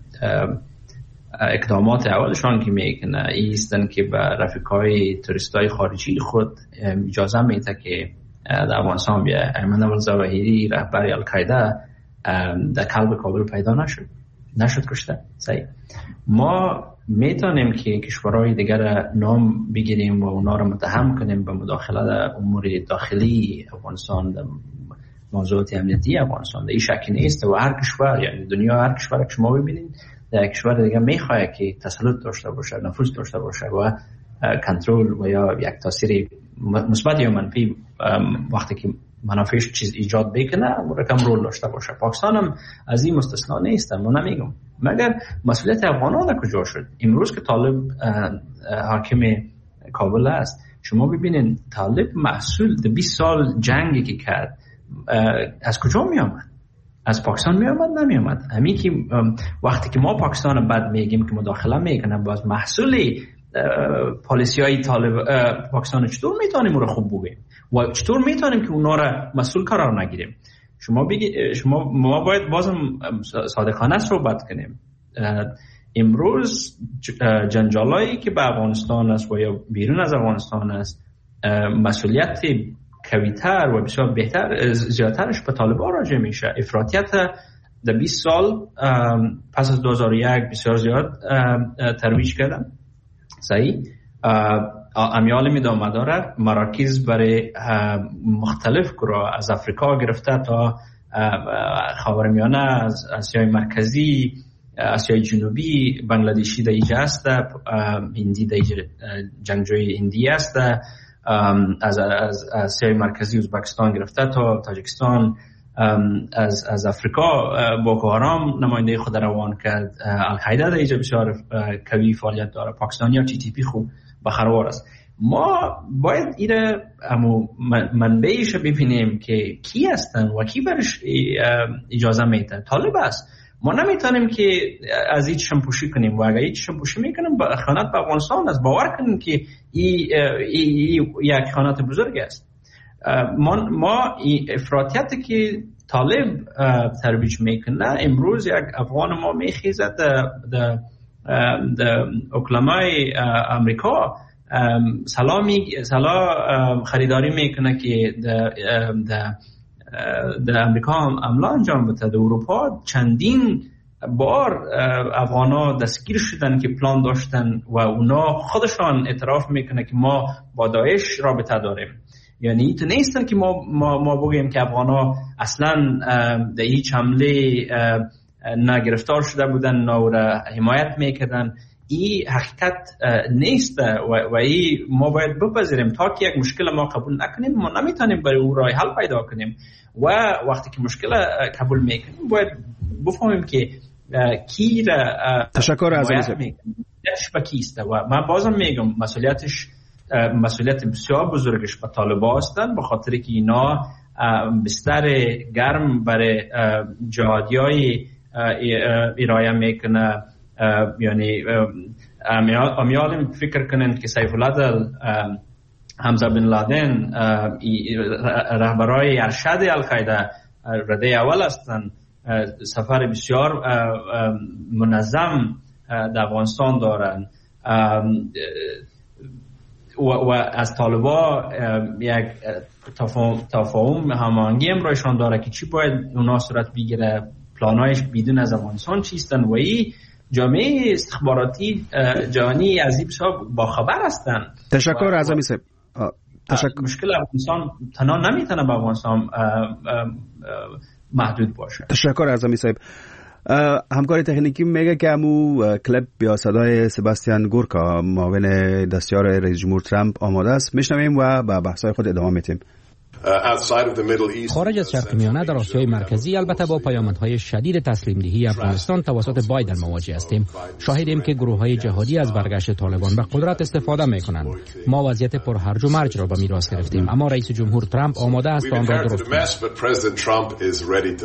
A: اقدامات اولشان که میکنه ایستن که به رفیقای توریستای خارجی خود اجازه میده که در افغانستان بیاید. ایمن الظواهری رهبر القاعده در قلب کابل پیدا نشد نشد کشته. صحیح. ما میتونیم که کشورهای دیگر نام بگیریم و اونا رو متهم کنیم به مداخله در امور داخلی افغانستان، در موضوعات امنیتی افغانستان. در این شکی نیست و هر کشور، یعنی دنیا هر کشور که شما ببینید در کشور دیگه میخواد که تسلط داشته باشه، نفوذ داشته باشه و کنترل و یا یک تاثیر مثبت یا منفی وقتی که منافعش چیز ایجاد بکنه و رقم رول داشته باشه. پاکستان هم از این مستثنا نیست. من نمیگم، مگر مسئولیت افغانان کجا شد؟ امروز که طالب حاکم کابل است، شما ببینید طالب محصول ده بیست سال جنگی که کرد از کجا می آمد؟ از پاکستان می آمد؟ نمی آمد. همین که وقتی که ما پاکستان بد میگیم که مداخله میکنه، باز محصول پالیسی های طالب پاکستان چطور میتونیم اون رو خوب بگیم و چطور میتونیم که اونا را مسئول قرار نگیریم؟ شما بگید، شما ما باید بازم صادقانه صحبت کنیم. امروز جنجالایی که به افغانستان است و یا بیرون از افغانستان است، مسئولیت کویتر و بسیار بهتر زیادترش به طالبان راجع میشه. افراطیت در بیست سال پس از دو هزار و یک بسیار زیاد ترویج کردن. صحیح. امیال میدامه داره مراکز برای مختلف گروه از افریقا گرفته تا خاورمیانه، از آسیای مرکزی، آسیای جنوبی، بنگلادشی در اینجا است، هندی در اینجا جنگجوی هندی است، از از آسیای مرکزی ازبکستان گرفته تا تاجیکستان، از از افریقا بوکو حرام نماینده خود روان کرد، القاعده در اینجا بسیار قوی فعالیت داره، پاکستانی ها تی تی پی خوب بخروار است. ما باید ایره امو منبعش ببینیم که کی هستن و کی برش اجازه میده. طالب است. ما نمیتونیم که از این شمپوشی کنیم و اگر این شمپوشی میکنیم با خیانت به افغانستان است. باور کنیم که این ای ای یک خیانت بزرگ است. ما ما افراطیت که طالب ترویج میکنه، امروز یک افغان ما میخیزد در در اوکلاهای امریکا سلامی سلا خریداری میکنه که در در در امریکا هم عملا انجام بده. در اروپا چندین بار افغانا دستگیر شدن که پلان داشتن و اونا خودشان اعتراف میکنه که ما با داعش رابطه داریم. یعنی تو نیستن که ما ما, ما بگیم که افغانا اصلا در هیچ حمله نه گرفتار شده بودن نه او را حمایت میکردن. این حقیقت نیست و, و این ما باید بپذیریم. تا که یک مشکل ما قبول نکنیم ما نمیتونیم برای او راه حل پیدا کنیم و وقتی که مشکل قبول میکنیم باید بفهمیم که کی را
C: تشکر از
A: این کیست و من بازم میگم مسئولیتش مسئولیت بسیار بزرگش به طالبان هستند، به خاطر که اینا بستر گرم برای جهادیای ارائه میکنه. یعنی امیالم فکر کنند که سیف الله حمزه بن لادن رهبرای ارشد القاعده رده اول هستند. سفر بسیار منظم در افغانستان دارند و از طالبا یک تفاهم هماهنگی امرایشان داره که چی باید اونا صورت بگیره، پلانایش بدون از افغانستان چیستن و این جامعه استخباراتی جهانی از این بسیار باخبر هستن.
C: تشکر اعظمی صاحب.
A: تشکر. مشکل افغانستان تنها نمیتونه به افغانستان محدود باشه.
C: تشکر اعظمی صاحب. همکار تکنیکی میگه که همو کلپ بیا صدای سباستیان گورکا معاون دستیار رئیس جمهور ترامپ آماده است. میشنویم و به بحث‌های خود ادامه میدیم.
H: خارج از شرق میانه در آسیای مرکزی البته با پیامدهای شدید تسلیم دهی افغانستان توسط بایدن مواجه هستیم. شاهدیم که گروه‌های جهادی از برگشت طالبان به قدرت استفاده می‌کنند. ما وضعیت پر هرج و مرج را به میراث گرفتیم، اما رئیس جمهور ترامپ آماده است آن را درست کند.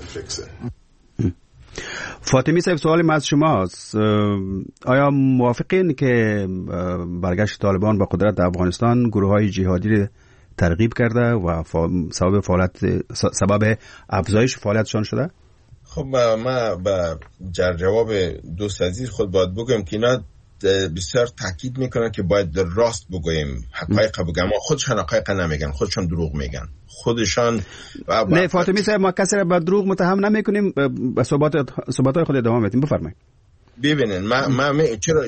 C: فاطمی صاحب، سوال من از شماست. آیا موافقین که برگشت طالبان به قدرت افغانستان گروه‌های جهادی ترغیب کرده و سبب فعالیت سبب افزایش فعالیتشان شده؟
E: خب ما با جواب دوست عزیز خود باید بگم که اینا بسیار تاکید میکنن که باید راست بگوییم، حقایق بگیم. ما خودشان حقایق نمیگن، خودشان دروغ میگن خودشان.
C: نه فاطمی صاحب، ما کسی را به دروغ متهم نمیکنیم، به صحبت صحبت‌های خود ادامه میدیم. بفرمایید.
E: ببینن ما ما چرا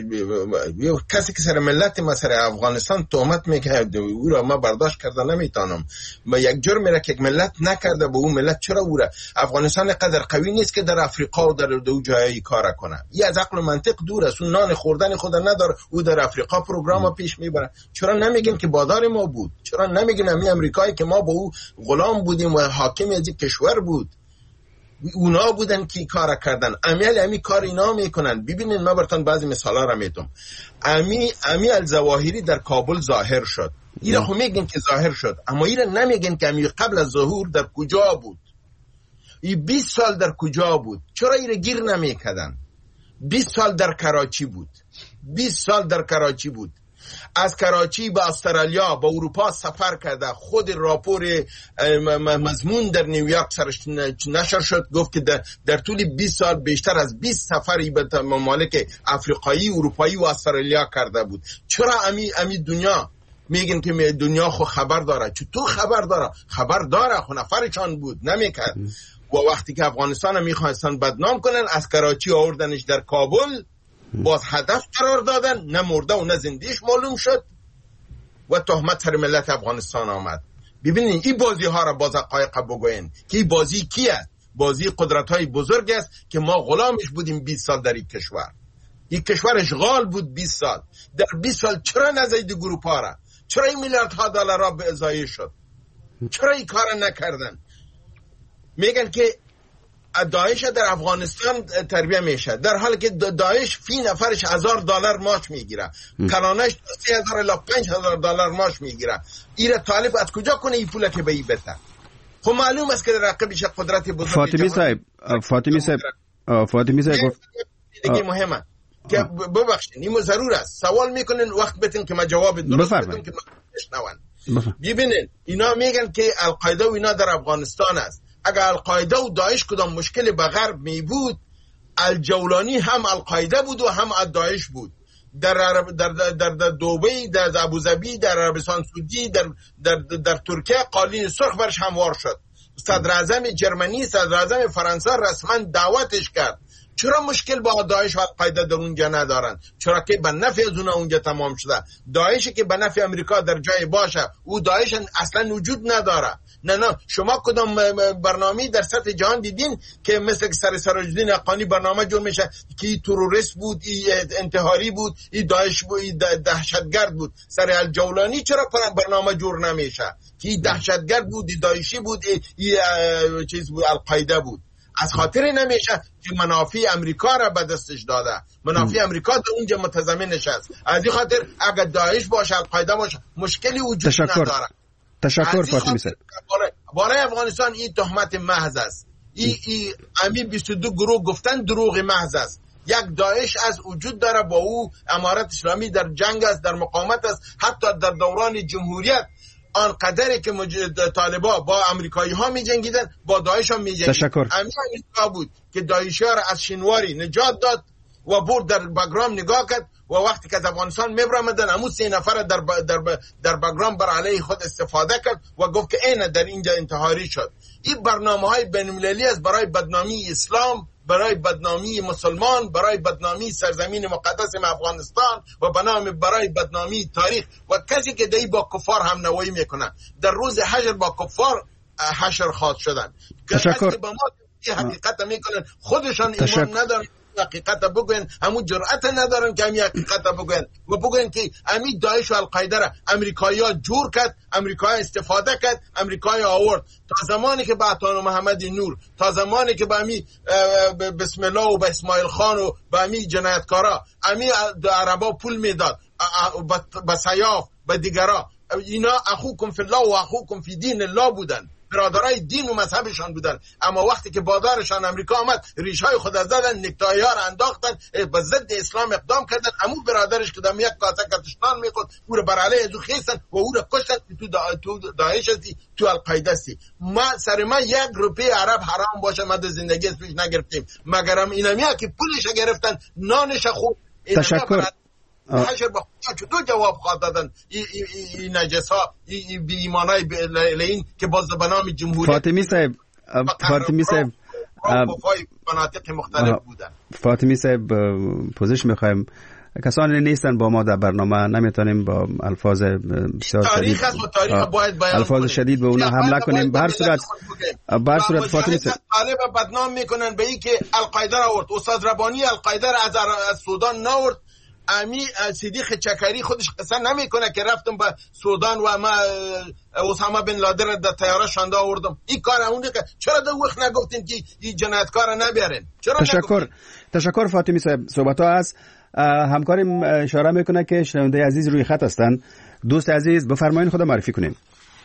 E: کسی که سر ملت ما سر افغانستان تهمت میکنه او را ما برداشت کردن نمیتونم. ما یک جرمی را که یک ملت نکرده به اون ملت چرا او را افغانستان قدر قوی نیست که در افریقا و در دو جایی کار کنه. یه از عقل و منطق دور است. اون نان خوردن خود نداره، او در افریقا پروگرام پیش میبره. چرا نمیگن که بادار ما بود؟ چرا نمیگن همین امریکایی که ما با او غلام بودیم و حاکم از یک کشور بود؟ اونا بودن که کار کردن. امیال امی کار اینا میکنن. ببینین من براتون بعضی مثالا را میتونم. امی امی الظواهری در کابل ظاهر شد. اینا خو میگن که ظاهر شد، اما اینا نمیگن که امی قبل از ظهور در کجا بود. ای بیست سال در کجا بود؟ چرا اینا گیر نمیکردن؟ بیست سال در کراچی بود. بیست سال در کراچی بود. از کراچی به استرالیا به اروپا سفر کرده. خود راپور مضمون در نیویورک سرش نشر شد، گفت که در, در طول بیست سال بیشتر از بیست سفری به ممالک افریقایی، اروپایی و استرالیا کرده بود. چرا امی امی دنیا میگن که دنیا خو خبر داره؟ چطور خبر داره؟ خبر داره، خو نفرشان بود نمیکرد. و وقتی که افغانستان میخواستن بدنام کنن، از کراچی آوردنش در کابل، باز هدف قرار دادن، نه مرده و نه زندهش معلوم شد و تهمت سر ملت افغانستان آمد. ببینین این بازی ها را باز حقایق بگوین که این بازی کیه؟ بازی قدرت های بزرگ است که ما غلامش بودیم بیست سال در این کشور. این کشور اشغال بود بیست سال. در بیست سال چرا نزدید گروپ ها را؟ چرا این میلیاردها دلار را به ازایی شد؟ چرا این کار نکردن؟ میگن که داعش در افغانستان تربیه میشه، در حالی که داعش فی نفرش هزار دلار ماش میگیره، کلانش سه هزار الی پنج هزار دلار ماش میگیره. ایره طالب از کجا کنه این پوله که به این بده؟ خب معلوم است که در رقبش قدرت بزرگ.
C: فاطمی صاحب فاطمی صاحب فاطمی صاحب گفت
E: دیگه مهمه که ببخشید اینو ضرور است. سوال میکنن وقت بتین که ما جواب درست بدم که بشنون. ببینید اینا میگن که القاعده و اینا در افغانستان است. اگر القاعده و داعش کدام مشکل به غرب می بود، الجولانی هم القاعده بود و هم داعش بود. در در در در, در دبی، در ابوظبی، در عربستان سعودی، در در در ترکیه قالین سرخ برش هموار شد. صدر اعظم جرمنی، صدر اعظم فرانسه رسما دعوتش کرد. چرا مشکل با داعش و القاعده در اونجا ندارن؟ چرا که به نفع از اونها اونجا تمام شده. داعشی که به نفع امریکا در جای باشه، او داعش اصلا وجود نداره. نه نه شما کدام برنامه در سطح جهان دیدین که مثل سر سراج‌الدین حقانی برنامه جور میشه که این تروریست بود، این انتحاری بود، این داعش بود، این دهشتگرد بود؟ سر الجولانی چرا برنامه جور نمیشه که این دهشتگرد بود، این داعشی بود، این چیز بود، القاعده بود؟ از خاطر نمیشه که منافع امریکا را به دستش داده، منافع امریکا در اونجا متضمنش است. از این خاطر اگر داعش باشه، القاعده باشه، مشکلی وجود
C: تشکر.
E: نداره.
C: تشکر فاطمی صاحب.
E: برای افغانستان این تهمت محض است. این ای امی بیست و دو گروه گفتن دروغ محض است. یک داعش از وجود داره، با او امارت اسلامی در جنگ است، در مقاومت است. حتی در دوران جمهوریت آنقدری که طالبا با امریکایی ها می جنگیدن، با داعش هم می جنگیدن.
C: تشکر.
E: امریکا بود که داعشی ها را از شنواری نجات داد و برد در بگرام نگاه کرد و وقتی که از افغانستان میبرمدن همون سه نفر در ب... در ب... در بگرام بر علیه خود استفاده کرد و گفت که اینه در اینجا انتحاری شد. این برنامه های بین المللی است برای بدنامی اسلام، برای بدنامی مسلمان، برای بدنامی سرزمین مقدس افغانستان و بنام برای بدنامی تاریخ. و کسی که دی با کفار هم نوایی میکنه در روز حشر با کفار حشر خواهد شدن.
C: تشکر.
E: که با ما حقیقت میکنن خودشان ایمان ندارن حقیقت بگوین، همون جرأت ندارن که همین حقیقت بگوین و بگوین که همین داعش و القاعده را امریکایی‌ها جور کرد، امریکایی‌ها استفاده کرد، امریکایی‌ها آورد. تا زمانی که با عطا محمد نور، تا زمانی که با همین بسم الله و با اسماعیل خان و با همین جنایتکارا همین عربا پول میداد، با سیاف با دیگرا، اینا اخوکم فی الله و اخوکم فی دین الله بودن، برادرای دین و مذهبشان بودن. اما وقتی که بادارشان امریکا آمد، ریشهای خود از دادن، نکتایی ها را انداختن، به ضد اسلام اقدام کردن. امو برادرش که دم یک کاسه کتشتان میخورد، او را بر علیه ازو خیستن و او را کشتن. تو دا... تو داعش هستی، تو القاعده هستی. ما سر ما یک روپیه عرب حرام باشه ما در زندگی پیش نگرفتیم، مگرم اینمیا که پولش گرفتن، نانش خوب.
C: تشکر.
E: حشر با خدا چطور جواب خواهد دادن این نجس ها، این بی ایمان های لین که باز به نام جمهوریت
C: فاطمی صاحب فاطمی صاحب
E: مناطق مختلف بودن.
C: فاطمی صاحب پوزش میخوایم، کسانی نیستن با ما در برنامه، نمیتونیم با الفاظ بسیار شدید الفاظ شدید به اونا حمله کنیم. به هر صورت به هر صورت فاطمی صاحب
E: طالب بدنام میکنن به این که القاعده را آورد. استاد ربانی القاعده را از سودان ناورد. امی صدیق چکری خودش قصه نمیکنه که رفتم به سودان و ما اسامه بن لادن در طیاره شانده آوردم. این کار اونه که چرا دو وقت نگفتین که این جنایتکار نبرین؟ چرا
C: تشکر نگفتین؟ تشکر فاطمی صاحب. صحبت ها از همکاریم اشاره میکنه که شنونده عزیز روی خط هستن. دوست عزیز بفرمایید، خدا معرفی کنیم.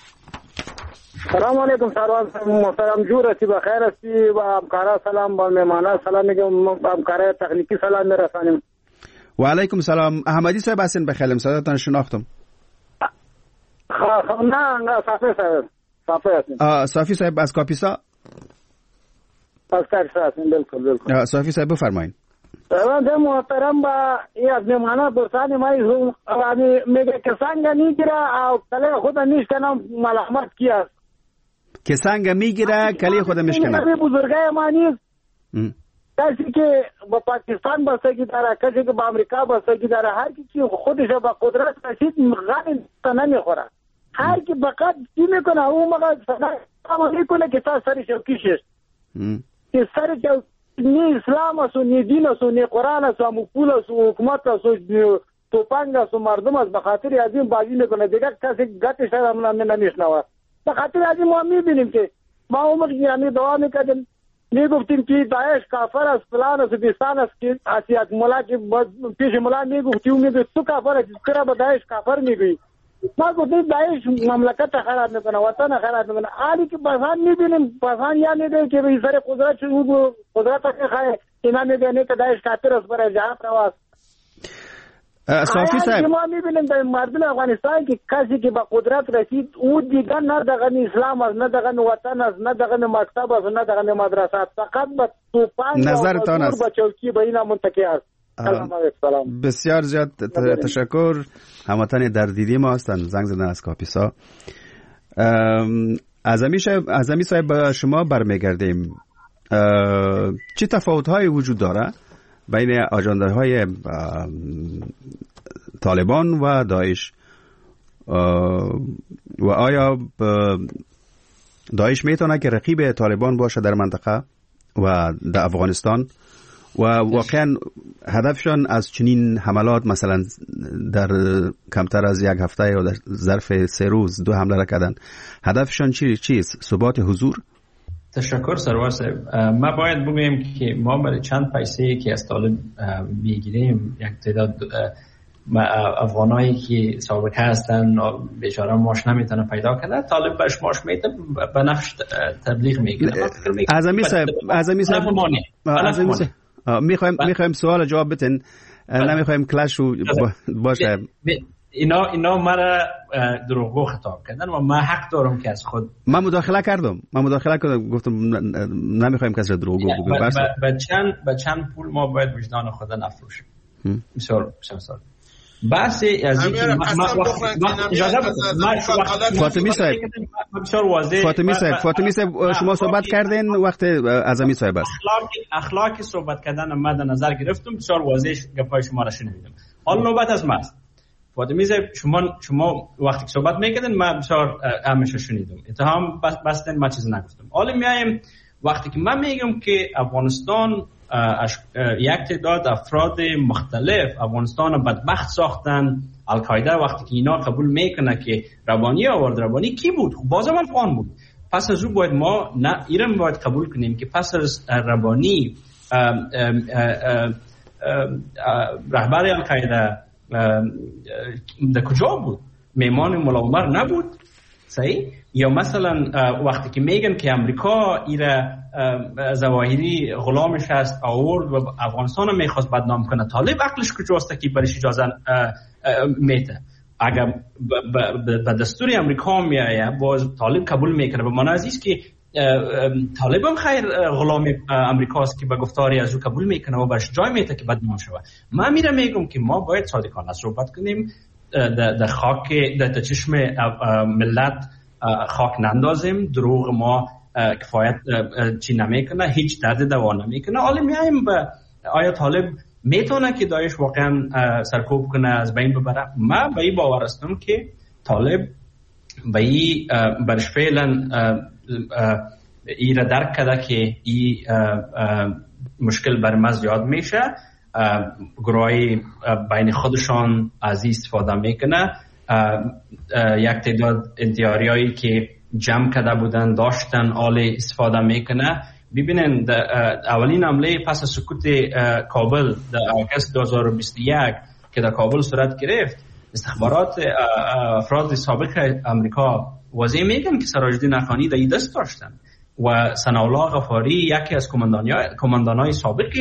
I: سلام علیکم سروان محترم، جورتی بخیر هستی و همکارا سلام، با مهمانا سلام میگم، همکارا تکنیکی سلام میرسانیم.
C: و علیکم سلام. احمدی صاحب هستین؟ بخیر، صداتون شناختم.
I: نه نه صافی صاحب صافی هستین.
C: صافی صاحب از کاپیسا؟
I: از کاپیسا هستین. بالکل بالکل.
C: صافی صاحب بفرمایید.
I: سروان محترم، با این از مهمانا دوستان ما میگه که سنگ میگیره او کله خود میشکنه، ملامت کی است
C: که سنگ میگیره کله خود میشکنه؟
I: بزرگای ما نیست. کسی که با پاکستان بستگی داره، کسی که با امریکا بستگی داره، هر کی که خودش با قدرت رسید غنی نمیخوره. هر کی بقد چی میکنه او مگه صدا میکنه که تا سر شوکیشش که سر جو نی اسلام است و نی دین است و نی قرآن است و پول است و حکومت است و توپنگ است و مردم است. به خاطر از این بازی میکنه، دیگه کسی گتش هم نمیشنوه. به خاطر از این ما میبینیم که ما عمر یعنی دعا میکردیم، میگفتیم که داعش کافر است، فلان است، بیستان است، که اسیات مولا که پیش مولا میگفتیم میگه تو کافر است، چرا به داعش کافر میگی؟ ما گفتیم داعش مملکت خراب میکنه، وطن خراب میکنه. حالی که بازان میبینیم، بازان یا میگه که به سر قدرت شو قدرت خواهی اینا میگه که داعش کافر است، برای جهاد رواست.
C: صافی صاحب
I: ما میبینیم در مردم افغانستان که کسی که با قدرت رسید او دیگه نه دغه اسلام است، نه دغه وطن است، نه دغه مکتب است، نه دغه مدرسه است، فقط به توپان
C: نظرتان است،
I: با چوکی به اینا منتکی است.
C: سلام. بسیار زیاد تشکر. هموطن در دیدی ما هستند، زنگ زدن از کاپیسا. اعظمی صاحب، اعظمی صاحب به شما برمیگردیم. چه تفاوت‌هایی وجود داره بین آژانده‌های طالبان و داعش و آیا داعش میتونه که رقیب طالبان باشه در منطقه و در افغانستان و واقعا هدفشان از چنین حملات مثلا در کمتر از یک هفته یا در ظرف سه روز دو حمله را کردن، هدفشان چی چیست؟ ثبات حضور؟
A: تشکر سرور صاحب. ما باید بگویم که ما برای چند پیسه که از طالب میگیریم یک تعداد افغانایی که سابقه هستن بیچاره ماش نمیتونه پیدا کنه، طالب بهش ماش میده به نفش تبلیغ میگیره.
C: اعظمی صاحب اعظمی صاحب اعظمی صاحب میخوایم میخوایم سوال جواب بدین، نمیخوایم کلاش رو باشه.
A: اینا اینا مرا دروغگو خطاب کردن و من حق دارم که از خود
C: من مداخله کردم من مداخله کردم گفتم نمیخوایم کسی دروغگو بگه.
A: به چند به چند پول ما باید وجدان خود نفروشیم. بسیار بسیار بحث از این
C: فاطمی صاحب فاطمی صاحب فاطمی صاحب شما صحبت کردین وقت اعظمی صاحب است.
A: اخلاق اخلاق صحبت کردن من در نظر گرفتم، بسیار واضح گپای شما را شنیدم. حالا نوبت از ماست. فاطمی صاحب شما شما وقتی صحبت میکردین من بسیار همیشه شنیدم، اتهام بستن ما چیز نگفتم. حالا میایم وقتی که من میگم که افغانستان یک تعداد افراد مختلف افغانستان بدبخت ساختن، القاعده وقتی که اینا قبول میکنه که ربانی آورد، ربانی کی بود؟ خب بازم افغان بود. پس از او باید ما نه ایران باید قبول کنیم که پس از ربانی رهبر القاعده در کجا بود؟ میمان مولا عمر نبود؟ صحیح؟ یا مثلا وقتی که میگن که امریکا ایره ظواهری غلامش هست آورد و افغانستان رو میخواست بدنام کنه، طالب عقلش کجاست که برش اجازه میته؟ اگر به دستور امریکا میایه باز طالب قبول میکنه. به معنی از است که طالب هم خیر غلام امریکاست که به گفتاری از او قبول میکنه و برش جای میته که بدنام شود. من میره میگم که ما باید صادقانه صحبت کنیم، در خاک در چشم ملت خاک نندازیم، دروغ ما کفایت چی نمیکنه، هیچ درد دوا نمیکنه. حالا میایم به آیا طالب میتونه که داعش واقعا سرکوب کنه، از بین ببره؟ من به این باور هستم که طالب به این برش فعلا ای را درک کرده که این مشکل بر ما زیاد میشه، گروهی بین خودشان از این استفاده میکنه. یک تعداد انتحاریایی که جمع کرده بودن داشتن آل استفاده میکنه. ببینن اولین حمله پس از سکوت کابل در آگوست دو هزار و بیست و یک که در کابل صورت گرفت، استخبارات افراد سابق امریکا واضح میگن که سراج‌الدین اخانی در این دست داشتن و ثناءالله غفاری یکی از کماندانای سابق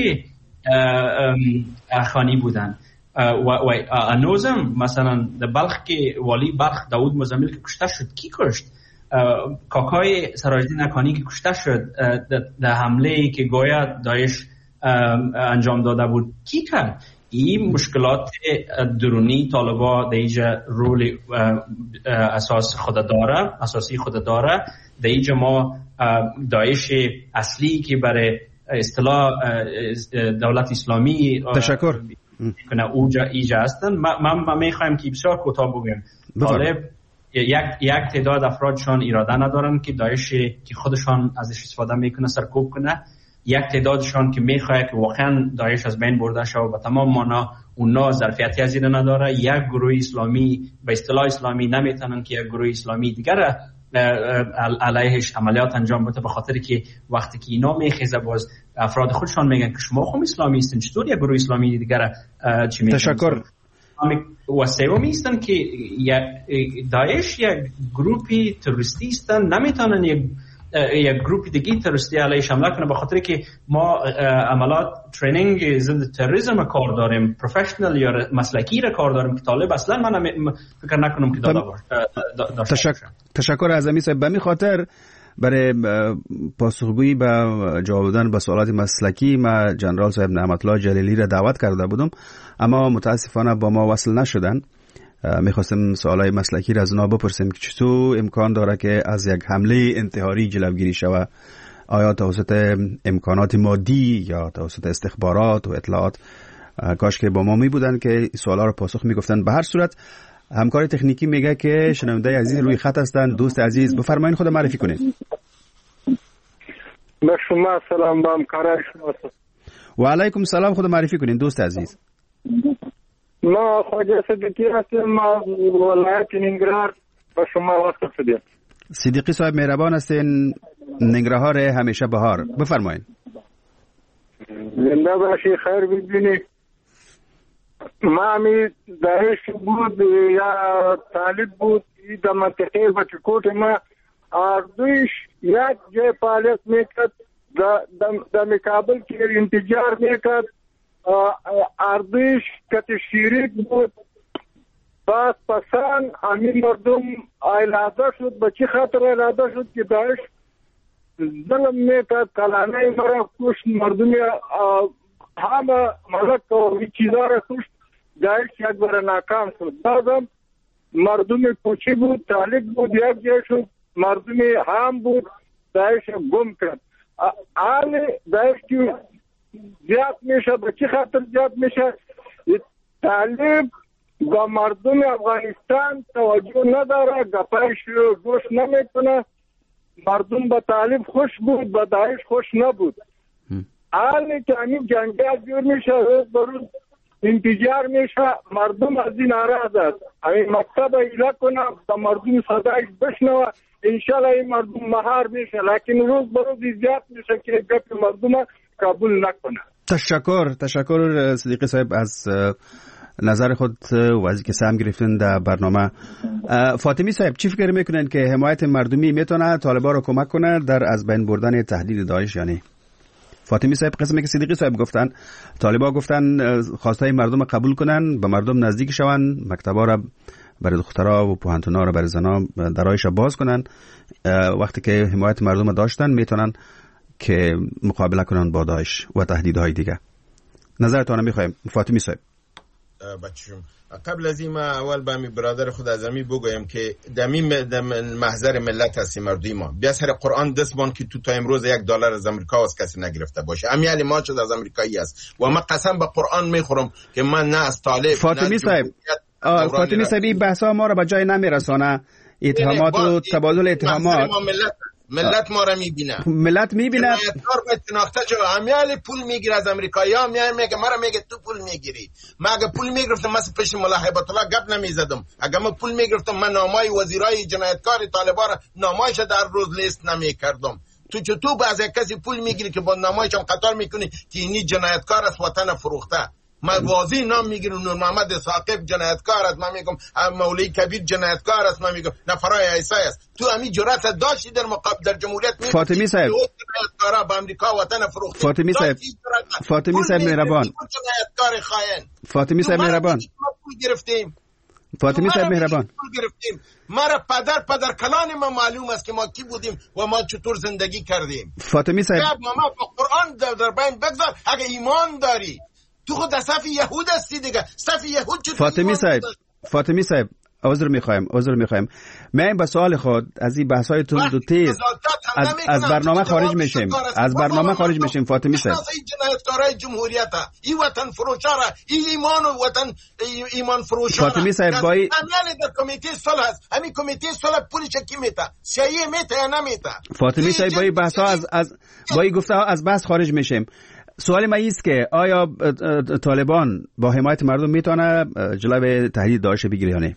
A: اخانی بودن و انوزم مثلا در بلخ که والی بلخ داود مزمل که کشته شد، کی کشت؟ کاکای سراج‌الدین اکانی که کشته شد در حمله که گویا داعش انجام داده بود، کی کرد؟ این مشکلات درونی طالبا در اینجا رول اساس خود داره، اساسی خود داره. در اینجا ما داعش اصلی که برای اصطلاح دولت اسلامی
C: تشکر
A: کنه اوجا ایجا هستن. من میخوایم که بسیار کوتاه بگم طالب یک یک تعداد افرادشان اراده ندارن که داعش که خودشان ازش استفاده میکنه سرکوب کنه، یک تعدادشان که میخواد که واقعا داعش از بین برده شود و تمام معنا اونا ظرفیتی از این نداره. یک گروه اسلامی به اصطلاح اسلامی نمیتونن که یک گروه اسلامی دیگر علیهش عملیات انجام بده، به خاطر که وقتی که اینا میخیزه باز افراد خودشان میگن که شما خود اسلامی هستین، چطور یک گروه اسلامی دیگر چی میگن؟
C: تشکر.
A: و سومی هستن که داعش یک گروپی تروریستی هستن، نمیتونن یک یک گروپ دیگه تروریستی علیه حمله کنه، به خاطر که ما عملیات ترینینگ ضد تروریسم کار داریم، پروفشنال یا مسلکی را کار داریم که طالب اصلا من فکر نکنم که داده باشه.
C: تشکر تشکر اعظمی صاحب. به می خاطر برای پاسخگویی به جواب دادن به سوالات مسلکی ما جنرال صاحب نعمت الله جلیلی را دعوت کرده بودم، اما متاسفانه با ما وصل نشدن. میخواستم سوالای مسلکی را از اونا بپرسیم که چطور امکان داره که از یک حمله انتحاری جلوگیری شود. آیا توسط امکانات مادی یا توسط استخبارات و اطلاعات؟ کاش که با ما می بودن که سوالا رو پاسخ می گفتن. به هر صورت همکار تکنیکی میگه که شنونده عزیز روی خط هستن. دوست عزیز بفرمایید خود معرفی کنید.
J: به شما سلام، به همکارای شما.
C: و علیکم سلام، خود معرفی کنید دوست عزیز.
J: ما خواجه صدیقی هستم، ما ولایت ننگرهار. به شما وقت شدیم.
C: صدیقی صاحب مهربان هستین، ننگرهار همیشه بهار. بفرمایید.
J: زنده باشی، خیر ببینی. ما می داعش بود یا طالب بود در منطقه بچکوت ما اردویش یک جای فعالیت میکرد در مکابل که انتجار میکرد. اردویش که شریک بود باز پسان همین مردم ایلاده شد. به چی خاطر ایلاده شد که داعش ظلم میکرد، کلانه مرا کشت، مردم همه ملک و چیزا را کشت. داعش یک بار ناکام شد. بازم مردم کوچی بود، طالب بود، یک جای شد، مردم هم بود، داعش گم کرد. حال داعش که زیاد میشه، به چی خاطر زیاد میشه؟ طالب با مردم افغانستان توجه نداره، گپایش گوش نمیکنه. مردم با طالب خوش بود، با داعش خوش نبود. حالی که همین جنگل جور میشه، روز بروز انتجار میشه، مردم از این ناراض است. همین مکتب ایلا کنه، با مردم صدایش بشنوه، انشالله این مردم مهار میشه. لیکن روز بروز زیاد میشه که گپ مردم قبول نکنه.
C: تشکر تشکر صدیقی صاحب از نظر خود و از که سهم گرفتن در برنامه. فاطمی صاحب چی فکر میکنن که حمایت مردمی میتونه طالبان رو کمک کنه در از بین بردن تهدید داعش؟ یعنی فاطمی صاحب قسمی که صدیقی صاحب گفتن، طالبان گفتن خواستای مردم قبول کنن، به مردم نزدیک شون، مکتبا را برای دخترها و پوهنتونا را برای زنا درایش باز کنن. وقتی که حمایت مردم داشتن میتونن که مقابله کنن با داعش و تهدیدهای دیگه. نظرتون میخوایم فاطمی صاحب.
E: بچم قبل از این ما اول با می برادر خود از امی بگویم که دمی محضر ملت هستی مردی ما. بیا سر قرآن دست بان که تو تا امروز یک دلار از امریکا از کسی نگرفته باشه. امیالی ما شد از امریکایی است و ما قسم به قرآن میخورم که من نه از طالب.
C: فاطمی صاحب فاطمی صاحب این بحثا ما رو به جای نمیرسانه. اتهامات و تبادل اتهامات
E: ملت ما را میبینه،
C: ملت میبینه.
E: جنایتکار باید شناخته شده. همیالی پول میگیره از امریکایی ها، میان میگه مرا میگه تو پول میگیری. من اگه پول میگرفتم مثل پیش ملا هیبت الله گپ نمیزدم. اگه من پول میگرفتم من نامای وزیرای جنایتکار طالبان را نامایش در روز لیست نمیکردم. تو چطور باز کسی پول میگیری که با نامایش هم قطار میکنی که اینی جنایتکار است، وطن فروخته؟ من واضح نام میگیرم، نور محمد ثاقب جنایتکار است، من میگم مولوی کبیر جنایتکار است، من میگم نفرای عیسی است. تو همین جرأت داشتی در مقابل در جمهوریت میگی
C: فاطمی صاحب
E: جنایتکارا با امریکا وطن فروخته.
C: فاطمی صاحب فاطمی صاحب مهربان
E: جنایتکار خائن
C: فاطمی صاحب مهربان
E: پول گرفتیم.
C: فاطمی صاحب مهربان
E: پول گرفتیم. مرا پدر پدر کلان ما معلوم است که ما کی بودیم و ما چطور زندگی کردیم.
C: فاطمی صاحب
E: ما با قرآن در, در بین بگذار. اگه ایمان داری تو خود در صف یهود هستی دیگه. صف یهود چطور؟
C: فاطمی صاحب فاطمی صاحب عذر میخوایم عذر میخوایم من با سوال خود از این بحث‌های تند و تیز از, از برنامه خارج میشیم از برنامه خارج میشیم فاطمی صاحب.
E: این جنایتکارای جمهوریت این وطن فروشا این ایمان و وطن ایمان فروشا
C: فاطمی صاحب بای
E: همین در کمیته صلح است. همین کمیته صلح پولش کی میته؟ سیایی میته یا نمیته؟
C: فاطمی صاحب بای بحث‌ها از از بای گفته‌ها از بحث خارج میشیم. سوال ما است که آیا طالبان با حمایت مردم میتونه جلوی تهدید داعش بگیره یا نه؟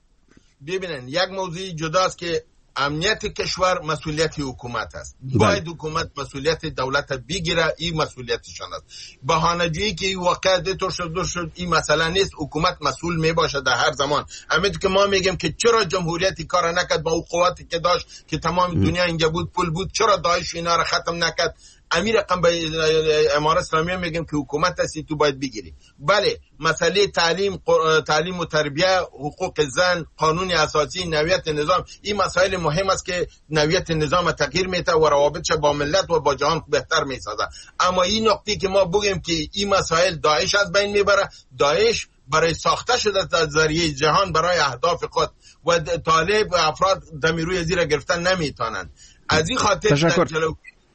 E: ببینن یک موضوع جداست که امنیت کشور مسئولیت حکومت است. باید حکومت مسئولیت دولت بگیره، این مسئولیتشان است. بهانه‌جویی که این واقعا دتور شد شد این مسئله نیست. حکومت مسئول می باشه در هر زمان. همین که ما میگیم که چرا جمهوریت کار نکرد با قواتی که داشت که تمام دنیا اینجا بود پول بود، چرا داعش اینا را ختم نکرد؟ امیر رقم به امارات اسلامی میگیم که حکومت هستی تو باید بگیری. بله مسئله تعلیم تعلیم و تربیه، حقوق زن، قانون اساسی، نوعیت نظام، این مسائل مهم است که نوعیت نظام تغییر میده و روابطش با ملت و با جهان بهتر میسازه. اما این نقطه که ما بگیم که این مسائل داعش از بین میبره، داعش برای ساخته شده از ذریعه جهان برای اهداف خود و طالب افراد دمیروی زیر گرفتن نمیتونن. از این خاطر
C: تشکر.
E: جلو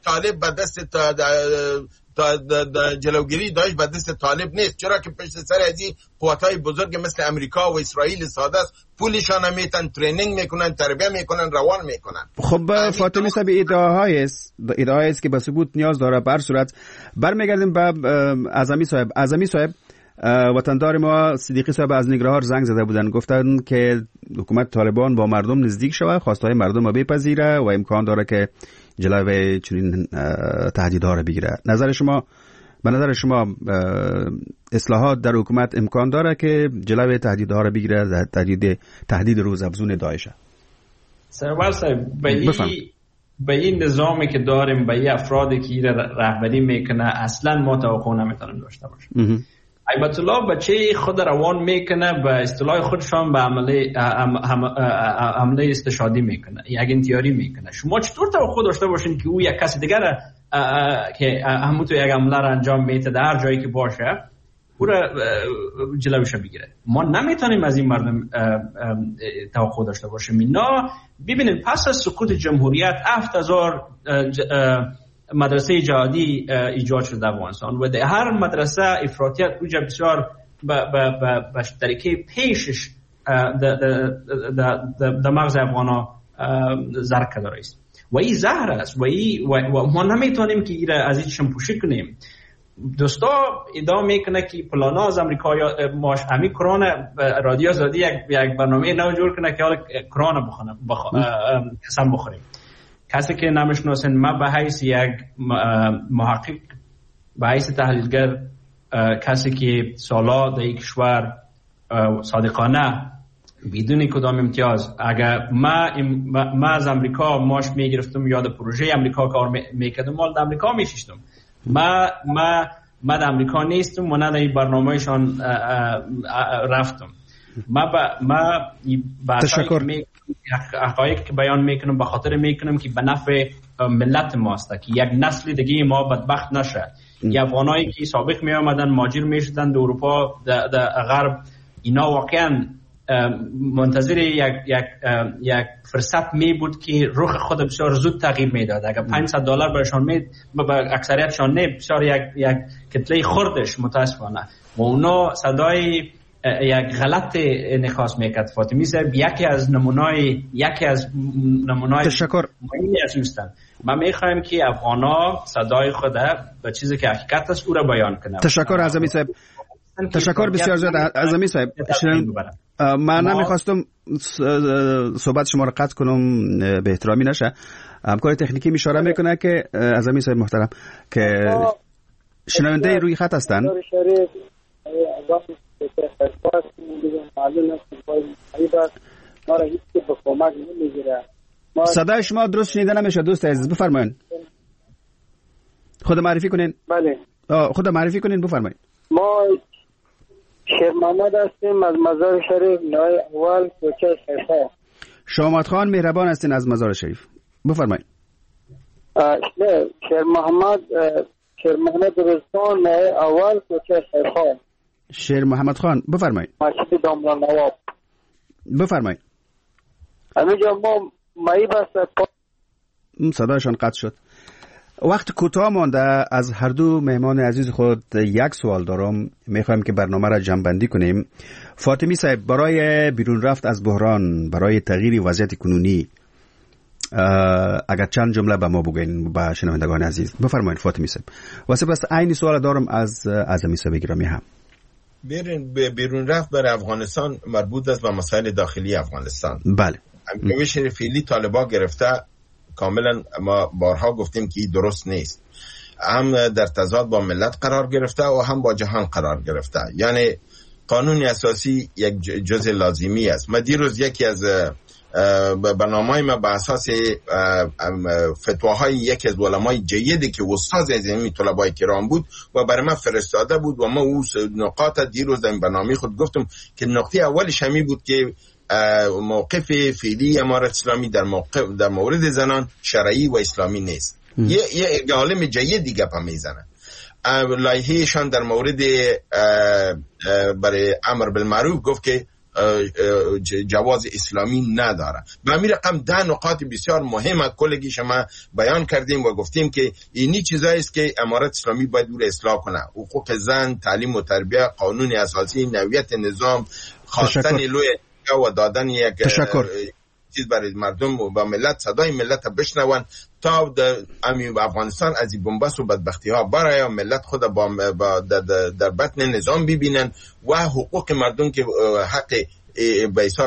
E: طالب به دست تا تا جلوگیری داعش به دست طالب نیست، چرا که پشت سر از این قوت‌های بزرگ مثل امریکا و اسرائیل ساده است، پولشان میتن، ترینینگ میکنن، تربیت میکنن، روان میکنن.
C: خب فاطمی صاحب ادعاهای است ادعاهای است که به ثبوت نیاز داره. بر صورت برمیگردیم به اعظمی صاحب. اعظمی صاحب، وطندار ما صدیقی صاحب از نگرهار زنگ زده بودن، گفتن که حکومت طالبان با مردم نزدیک شود، خواستهای مردم را بپذیره و امکان داره که جلوی چنین تهدیدها را بگیره. نظر شما، به نظر شما اصلاحات در حکومت امکان داره که جلوی تهدیدها را بگیره، تهدید تهدید روزافزون داعش؟
A: سرور صاحب، به این نظامی که داریم، به این افرادی که رهبری میکنه، اصلا ما توقع نمیتونیم داشته باشیم. ایبت الله بچه خود روان میکنه، به اصطلاح خودشان به عمله عمله استشهادی میکنه، یک انتیاری میکنه. شما چطور توقع داشته باشین که او یک کسی دیگر که همونطور یک عمله را انجام میده در جایی که باشه او را جلوش بگیره؟ ما نمیتونیم از این مردم توقع داشته باشیم. اینا ببینید، پس از سقوط جمهوریت هفت هزار مدرسه جهادی ایجاد شده در افغانستان و در هر مدرسه افراطیت اوجه بسیار به طریقه پیشش در مغز افغانا زرک داره است و این زهر است و, و ما نمیتونیم که ایره از این شمپوشی کنیم. دوستا ادعا میکنه که پلانا از امریکا یا ماش همی قرآن رادیو آزادی یک, یک برنامه نو جور کنه که حالا قرآن بخونه بخ... قسم بخوریم. کسی که نمیشناسن، ما به حیث یک محقق، به حیث تحلیلگر، کسی که سالا در یک کشور صادقانه بدون کدام امتیاز، اگر ما ما از امریکا ماش میگرفتم یاد پروژه امریکا کار میکردم، مال در امریکا میشیشتم. ما ما ما در امریکا نیستم و نه در این برنامهشان رفتم. ما با ما
C: تشکر.
A: حقایق که بیان میکنم به خاطر میکنم که به نفع ملت ماست که یک نسل دیگه ما بدبخت نشه. یا افغانایی که سابق می آمدن ماجر میشدن در اروپا، در غرب، اینا واقعا منتظر یک یک یک فرصت می بود که روح خود بسیار زود تغییر میداد. اگر پانصد دلار برشان می به اکثریتشان نه، بسیار یک یک کتله خردش متاسفانه و اونا صدای یک غلط انعکاس میکرد. فاطمی صاحب یکی از نمونای یکی از نمونای
C: تشکر
A: هستند. ما میخوایم که افغانا صدای خود به چیزی که حقیقت است او را بیان کنند.
C: تشکر اعظمی صاحب. تشکر بسیار زیاد اعظمی صاحب. من نمیخواستم صحبت شما را قطع کنم، به احترامی نشه. همکار تکنیکی اشاره میکنه که اعظمی صاحب محترم که شنونده روی خط هستند. صدای شما درست شنیده نمیشه دوست عزیز، بفرمایید. خود معرفی کنین.
J: بله.
C: خود معرفی کنین، بفرمایید.
J: ما شیر محمد هستیم از مزار شریف، نای اول، کوچه شیخا.
C: شامات خان مهربان هستین از مزار شریف، بفرمایید.
J: نه، شیر محمد شیر محمد رزقان، نای اول، کوچه شیخا.
C: شیر محمد خان بفرمایید.
J: مسجد داملا نواب.
C: بفرمایید.
J: همینجا ما مایی بس
C: صدایشان قطع شد. وقت کوتاه مانده. از هر دو مهمان عزیز خود یک سوال دارم، میخوایم که برنامه را جمع بندی کنیم. فاطمی صاحب، برای بیرون رفت از بحران، برای تغییر وضعیت کنونی، اگر چند جمله به ما بگین، به شنوندگان عزیز بفرمایید. فاطمی صاحب. و سپس عین سوال دارم از اعظمی صاحب گرامی هم.
E: بیرون رفت برای افغانستان مربوط است به مسائل داخلی افغانستان.
C: بله.
E: امکوش فعلی طالبا گرفته، کاملا ما بارها گفتیم که درست نیست. هم در تضاد با ملت قرار گرفته و هم با جهان قرار گرفته. یعنی قانون اساسی یک جزء لازمی است. ما دیروز یکی از برنامه‌های ما به اساس فتواهای یکی از علمای جیدی که استاد از این طلبای کرام بود و برای من فرستاده بود و ما اون نقاط دیروز در برنامه خود گفتم که نقطه اولش همی بود که موقف فعلی امارت اسلامی در موقف در مورد زنان شرعی و اسلامی نیست. یه یه عالم جید دیگه پا میزنه. لایحه‌شان در مورد برای امر بالمعروف گفت که جواز اسلامی نداره. به همین رقم ده نقاط بسیار مهم کلگی شما بیان کردیم و گفتیم که اینی چیزایی است که امارت اسلامی باید او را اصلاح کنه: حقوق زن، تعلیم و تربیت، قانون اساسی، نوعیت نظام، خواستن لوی و دادن یک
C: تشکر.
E: چیز برای مردم و با ملت، صدای ملت بشنون تا در افغانستان از این بنبست و بدبختی ها برای ملت خود با, با در بطن نظام ببینن و حقوق مردم که حق به